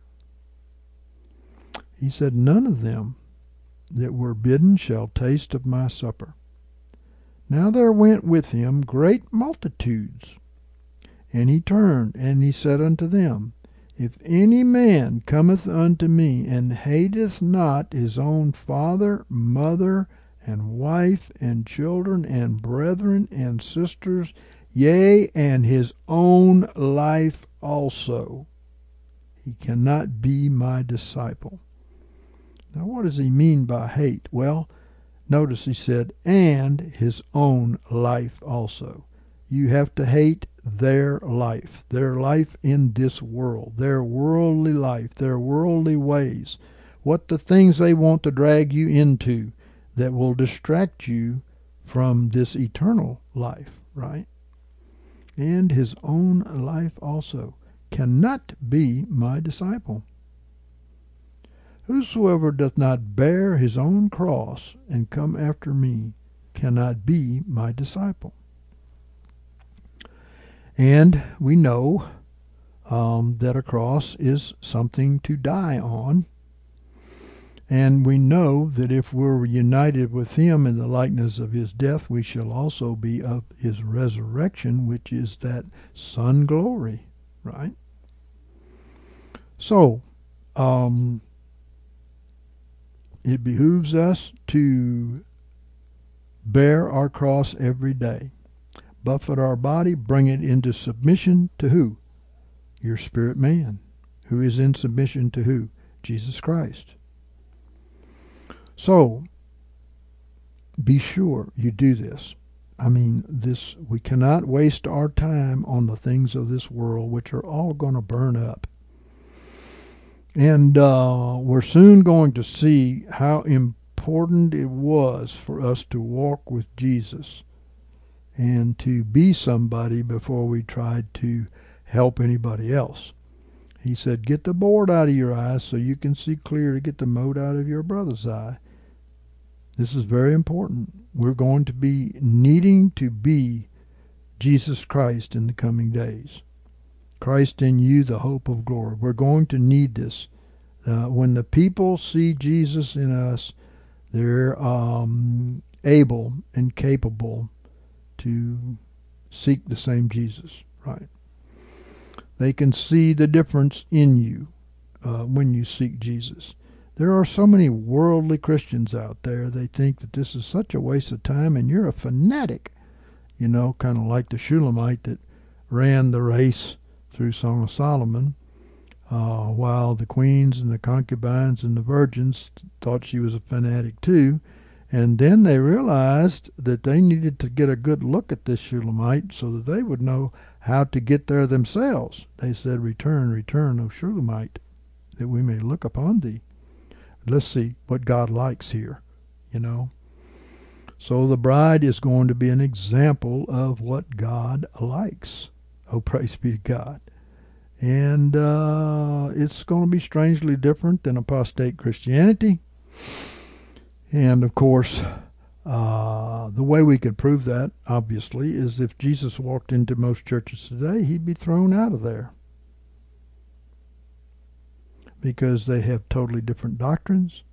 [SPEAKER 1] He said, none of them that were bidden shall taste of my supper. Now there went with him great multitudes. And he turned, and he said unto them, If any man cometh unto me, and hateth not his own father, mother, and wife, and children, and brethren, and sisters, yea, and his own life also, he cannot be my disciple. Now, what does he mean by hate? Well, notice he said, and his own life also. You have to hate their life, their life in this world, their worldly life, their worldly ways, what the things they want to drag you into that will distract you from this eternal life, right? And his own life also cannot be my disciple. Whosoever doth not bear his own cross and come after me cannot be my disciple. And we know um, that a cross is something to die on. And we know that if we're united with him in the likeness of his death, we shall also be of his resurrection, which is that sun glory, right? So, um, it behooves us to bear our cross every day. Buffet our body, bring it into submission to who? Your spirit man. Who is in submission to who? Jesus Christ. So, be sure you do this. I mean, this we cannot waste our time on the things of this world, which are all going to burn up. And uh, we're soon going to see how important it was for us to walk with Jesus and to be somebody before we tried to help anybody else. He said, get the board out of your eye so you can see clear to get the mote out of your brother's eye. This is very important. We're going to be needing to be Jesus Christ in the coming days. Christ in you, the hope of glory. We're going to need this. Uh, when the people see Jesus in us, they're um, able and capable to seek the same Jesus, right? They can see the difference in you uh, when you seek Jesus. There are so many worldly Christians out there, they think that this is such a waste of time and you're a fanatic, you know, kind of like the Shulamite that ran the race through Song of Solomon, uh, while the queens and the concubines and the virgins thought she was a fanatic too. And then they realized that they needed to get a good look at this Shulamite so that they would know how to get there themselves. They said, return, return, O Shulamite, that we may look upon thee. Let's see what God likes here, you know. So the bride is going to be an example of what God likes. Oh, praise be to God. And uh, it's going to be strangely different than apostate Christianity. And, of course, uh, the way we could prove that, obviously, is if Jesus walked into most churches today, he'd be thrown out of there. Because they have totally different doctrines.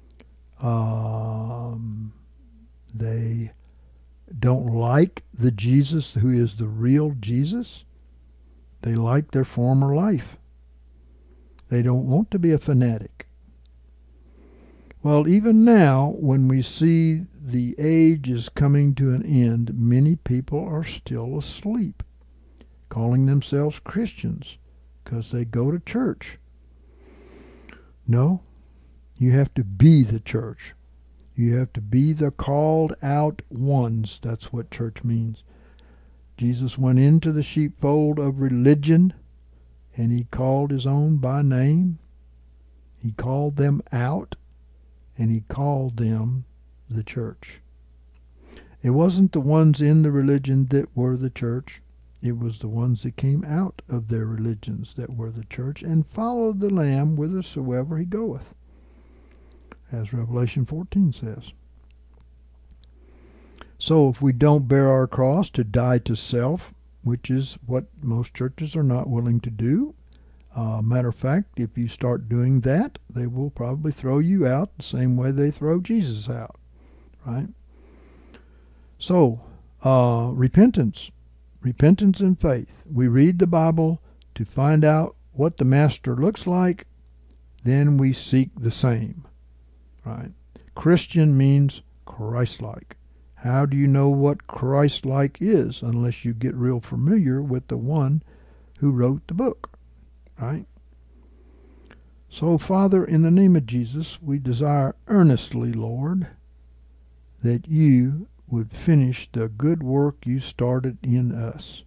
[SPEAKER 1] Um, they don't like the Jesus who is the real Jesus. They like their former life. They don't want to be a fanatic. Well, even now, when we see the age is coming to an end, many people are still asleep, calling themselves Christians because they go to church. No, you have to be the church. You have to be the called out ones. That's what church means. Jesus went into the sheepfold of religion, and he called his own by name. He called them out, and he called them the church. It wasn't the ones in the religion that were the church. It was the ones that came out of their religions that were the church and followed the Lamb whithersoever he goeth, as Revelation fourteen says. So if we don't bear our cross to die to self, which is what most churches are not willing to do, uh, matter of fact, if you start doing that, they will probably throw you out the same way they throw Jesus out, right? So, uh, repentance. Repentance and faith. We read the Bible to find out what the Master looks like, then we seek the same, right? Christian means Christ-like. How do you know what Christ-like is unless you get real familiar with the one who wrote the book, right? So, Father, in the name of Jesus, we desire earnestly, Lord, that you would finish the good work you started in us.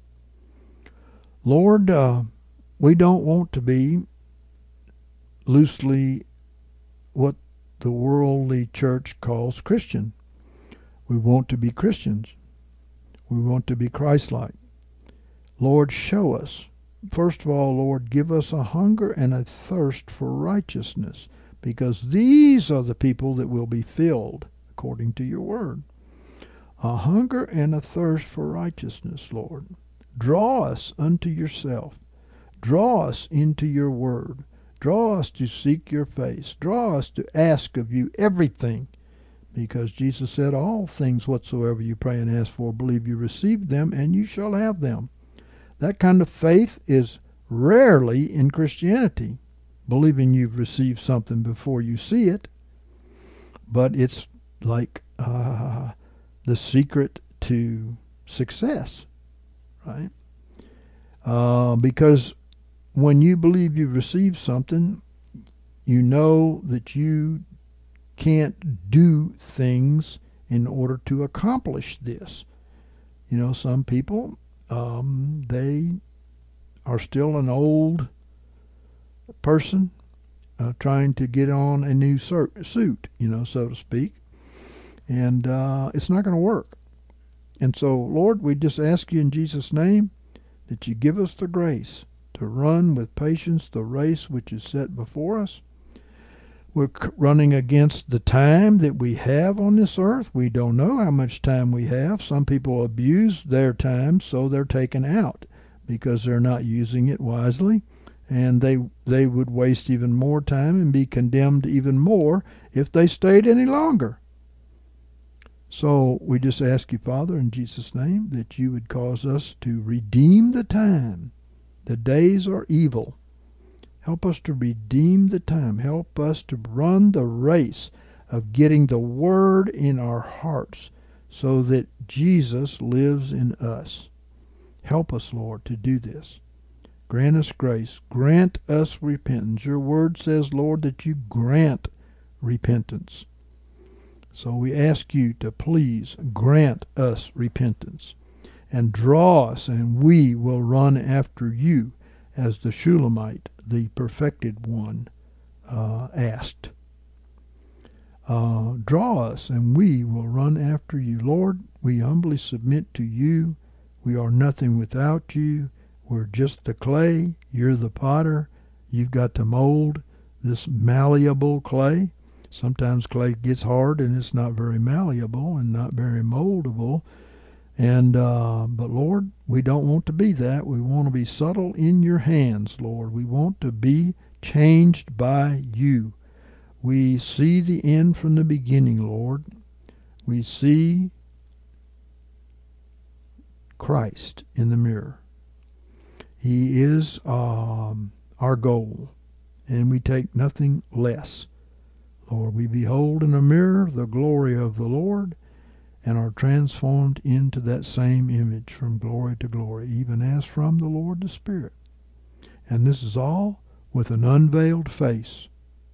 [SPEAKER 1] Lord, uh, we don't want to be loosely what the worldly church calls Christian. We want to be Christians. We want to be Christ-like. Lord, show us. First of all, Lord, give us a hunger and a thirst for righteousness, because these are the people that will be filled according to your word. A hunger and a thirst for righteousness, Lord. Draw us unto yourself. Draw us into your word. Draw us to seek your face. Draw us to ask of you everything, because Jesus said, all things whatsoever you pray and ask for, believe you receive them, and you shall have them. That kind of faith is rarely in Christianity, believing you've received something before you see it, but it's like uh, the secret to success, right? Uh, because when you believe you've received something, you know that you can't do things in order to accomplish this. You know, some people, um, they are still an old person uh, trying to get on a new suit, you know, so to speak. And uh, it's not going to work. And so, Lord, we just ask you in Jesus' name that you give us the grace to run with patience the race which is set before us. We're running against the time that we have on this earth. We don't know how much time we have. Some people abuse their time, so they're taken out because they're not using it wisely. And they they would waste even more time and be condemned even more if they stayed any longer. So we just ask you, Father, in Jesus' name, that you would cause us to redeem the time. The days are evil. Help us to redeem the time. Help us to run the race of getting the word in our hearts so that Jesus lives in us. Help us, Lord, to do this. Grant us grace. Grant us repentance. Your word says, Lord, that you grant repentance. So we ask you to please grant us repentance and draw us, and we will run after you as the Shulamite, the perfected one, uh, asked. Uh, draw us, and we will run after you. Lord, we humbly submit to you. We are nothing without you. We're just the clay. You're the potter. You've got to mold this malleable clay. Sometimes clay gets hard and it's not very malleable and not very moldable. And uh, but Lord, we don't want to be that. We want to be subtle in your hands, Lord. We want to be changed by you. We see the end from the beginning, Lord. We see Christ in the mirror. He is um, our goal, and we take nothing less. Lord, we behold in a mirror the glory of the Lord and are transformed into that same image from glory to glory, even as from the Lord the Spirit. And this is all with an unveiled face.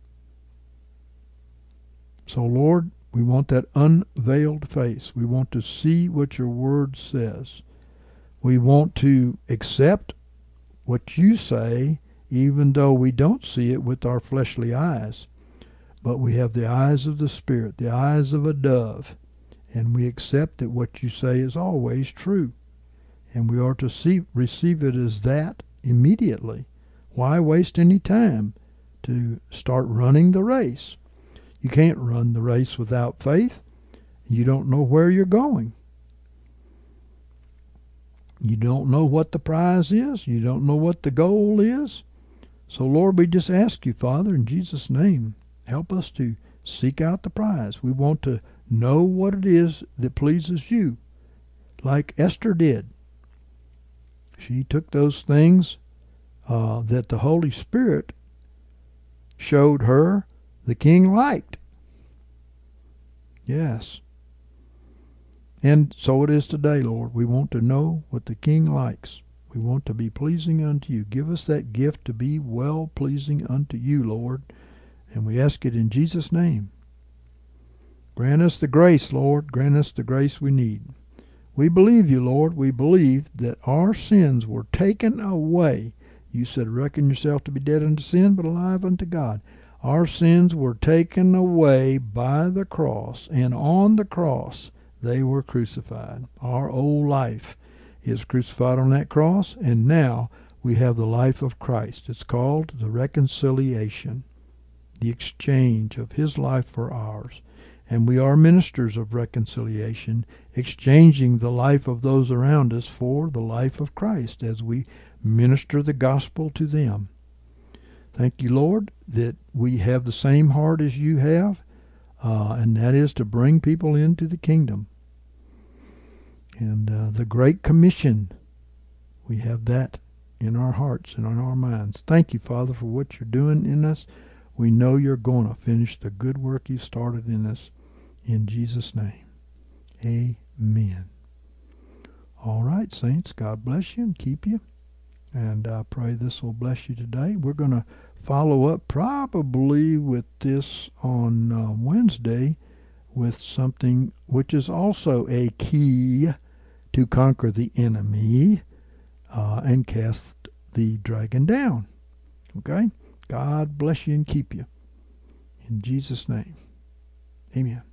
[SPEAKER 1] So, Lord, we want that unveiled face. We want to see what your word says. We want to accept what you say, even though we don't see it with our fleshly eyes. but we have the eyes of the Spirit, the eyes of a dove, and we accept that what you say is always true, and we are to see, receive it as that immediately. Why waste any time to start running the race? You can't run the race without faith. You don't know where you're going. You don't know what the prize is. You don't know what the goal is. So, Lord, we just ask you, Father, in Jesus' name, help us to seek out the prize. We want to know what it is that pleases you, like Esther did. She took those things uh, that the Holy Spirit showed her the king liked. Yes. And so it is today, Lord. We want to know what the king likes. We want to be pleasing unto you. Give us that gift to be well pleasing unto you, Lord. And we ask it in Jesus' name. Grant us the grace, Lord. Grant us the grace we need. We believe you, Lord. We believe that our sins were taken away. You said, reckon yourself to be dead unto sin, but alive unto God. Our sins were taken away by the cross, and on the cross they were crucified. Our old life is crucified on that cross, and now we have the life of Christ. It's called the reconciliation, the exchange of his life for ours. And we are ministers of reconciliation, exchanging the life of those around us for the life of Christ as we minister the gospel to them. Thank you, Lord, that we have the same heart as you have, uh, and that is to bring people into the kingdom. And uh, the Great Commission, we have that in our hearts and on our minds. Thank you, Father, for what you're doing in us. We know you're going to finish the good work you started in us. In Jesus' name, amen. All right, saints, God bless you and keep you. And I pray this will bless you today. We're going to follow up probably with this on uh, Wednesday with something which is also a key to conquer the enemy uh, and cast the dragon down. Okay? God bless you and keep you. In Jesus' name, amen.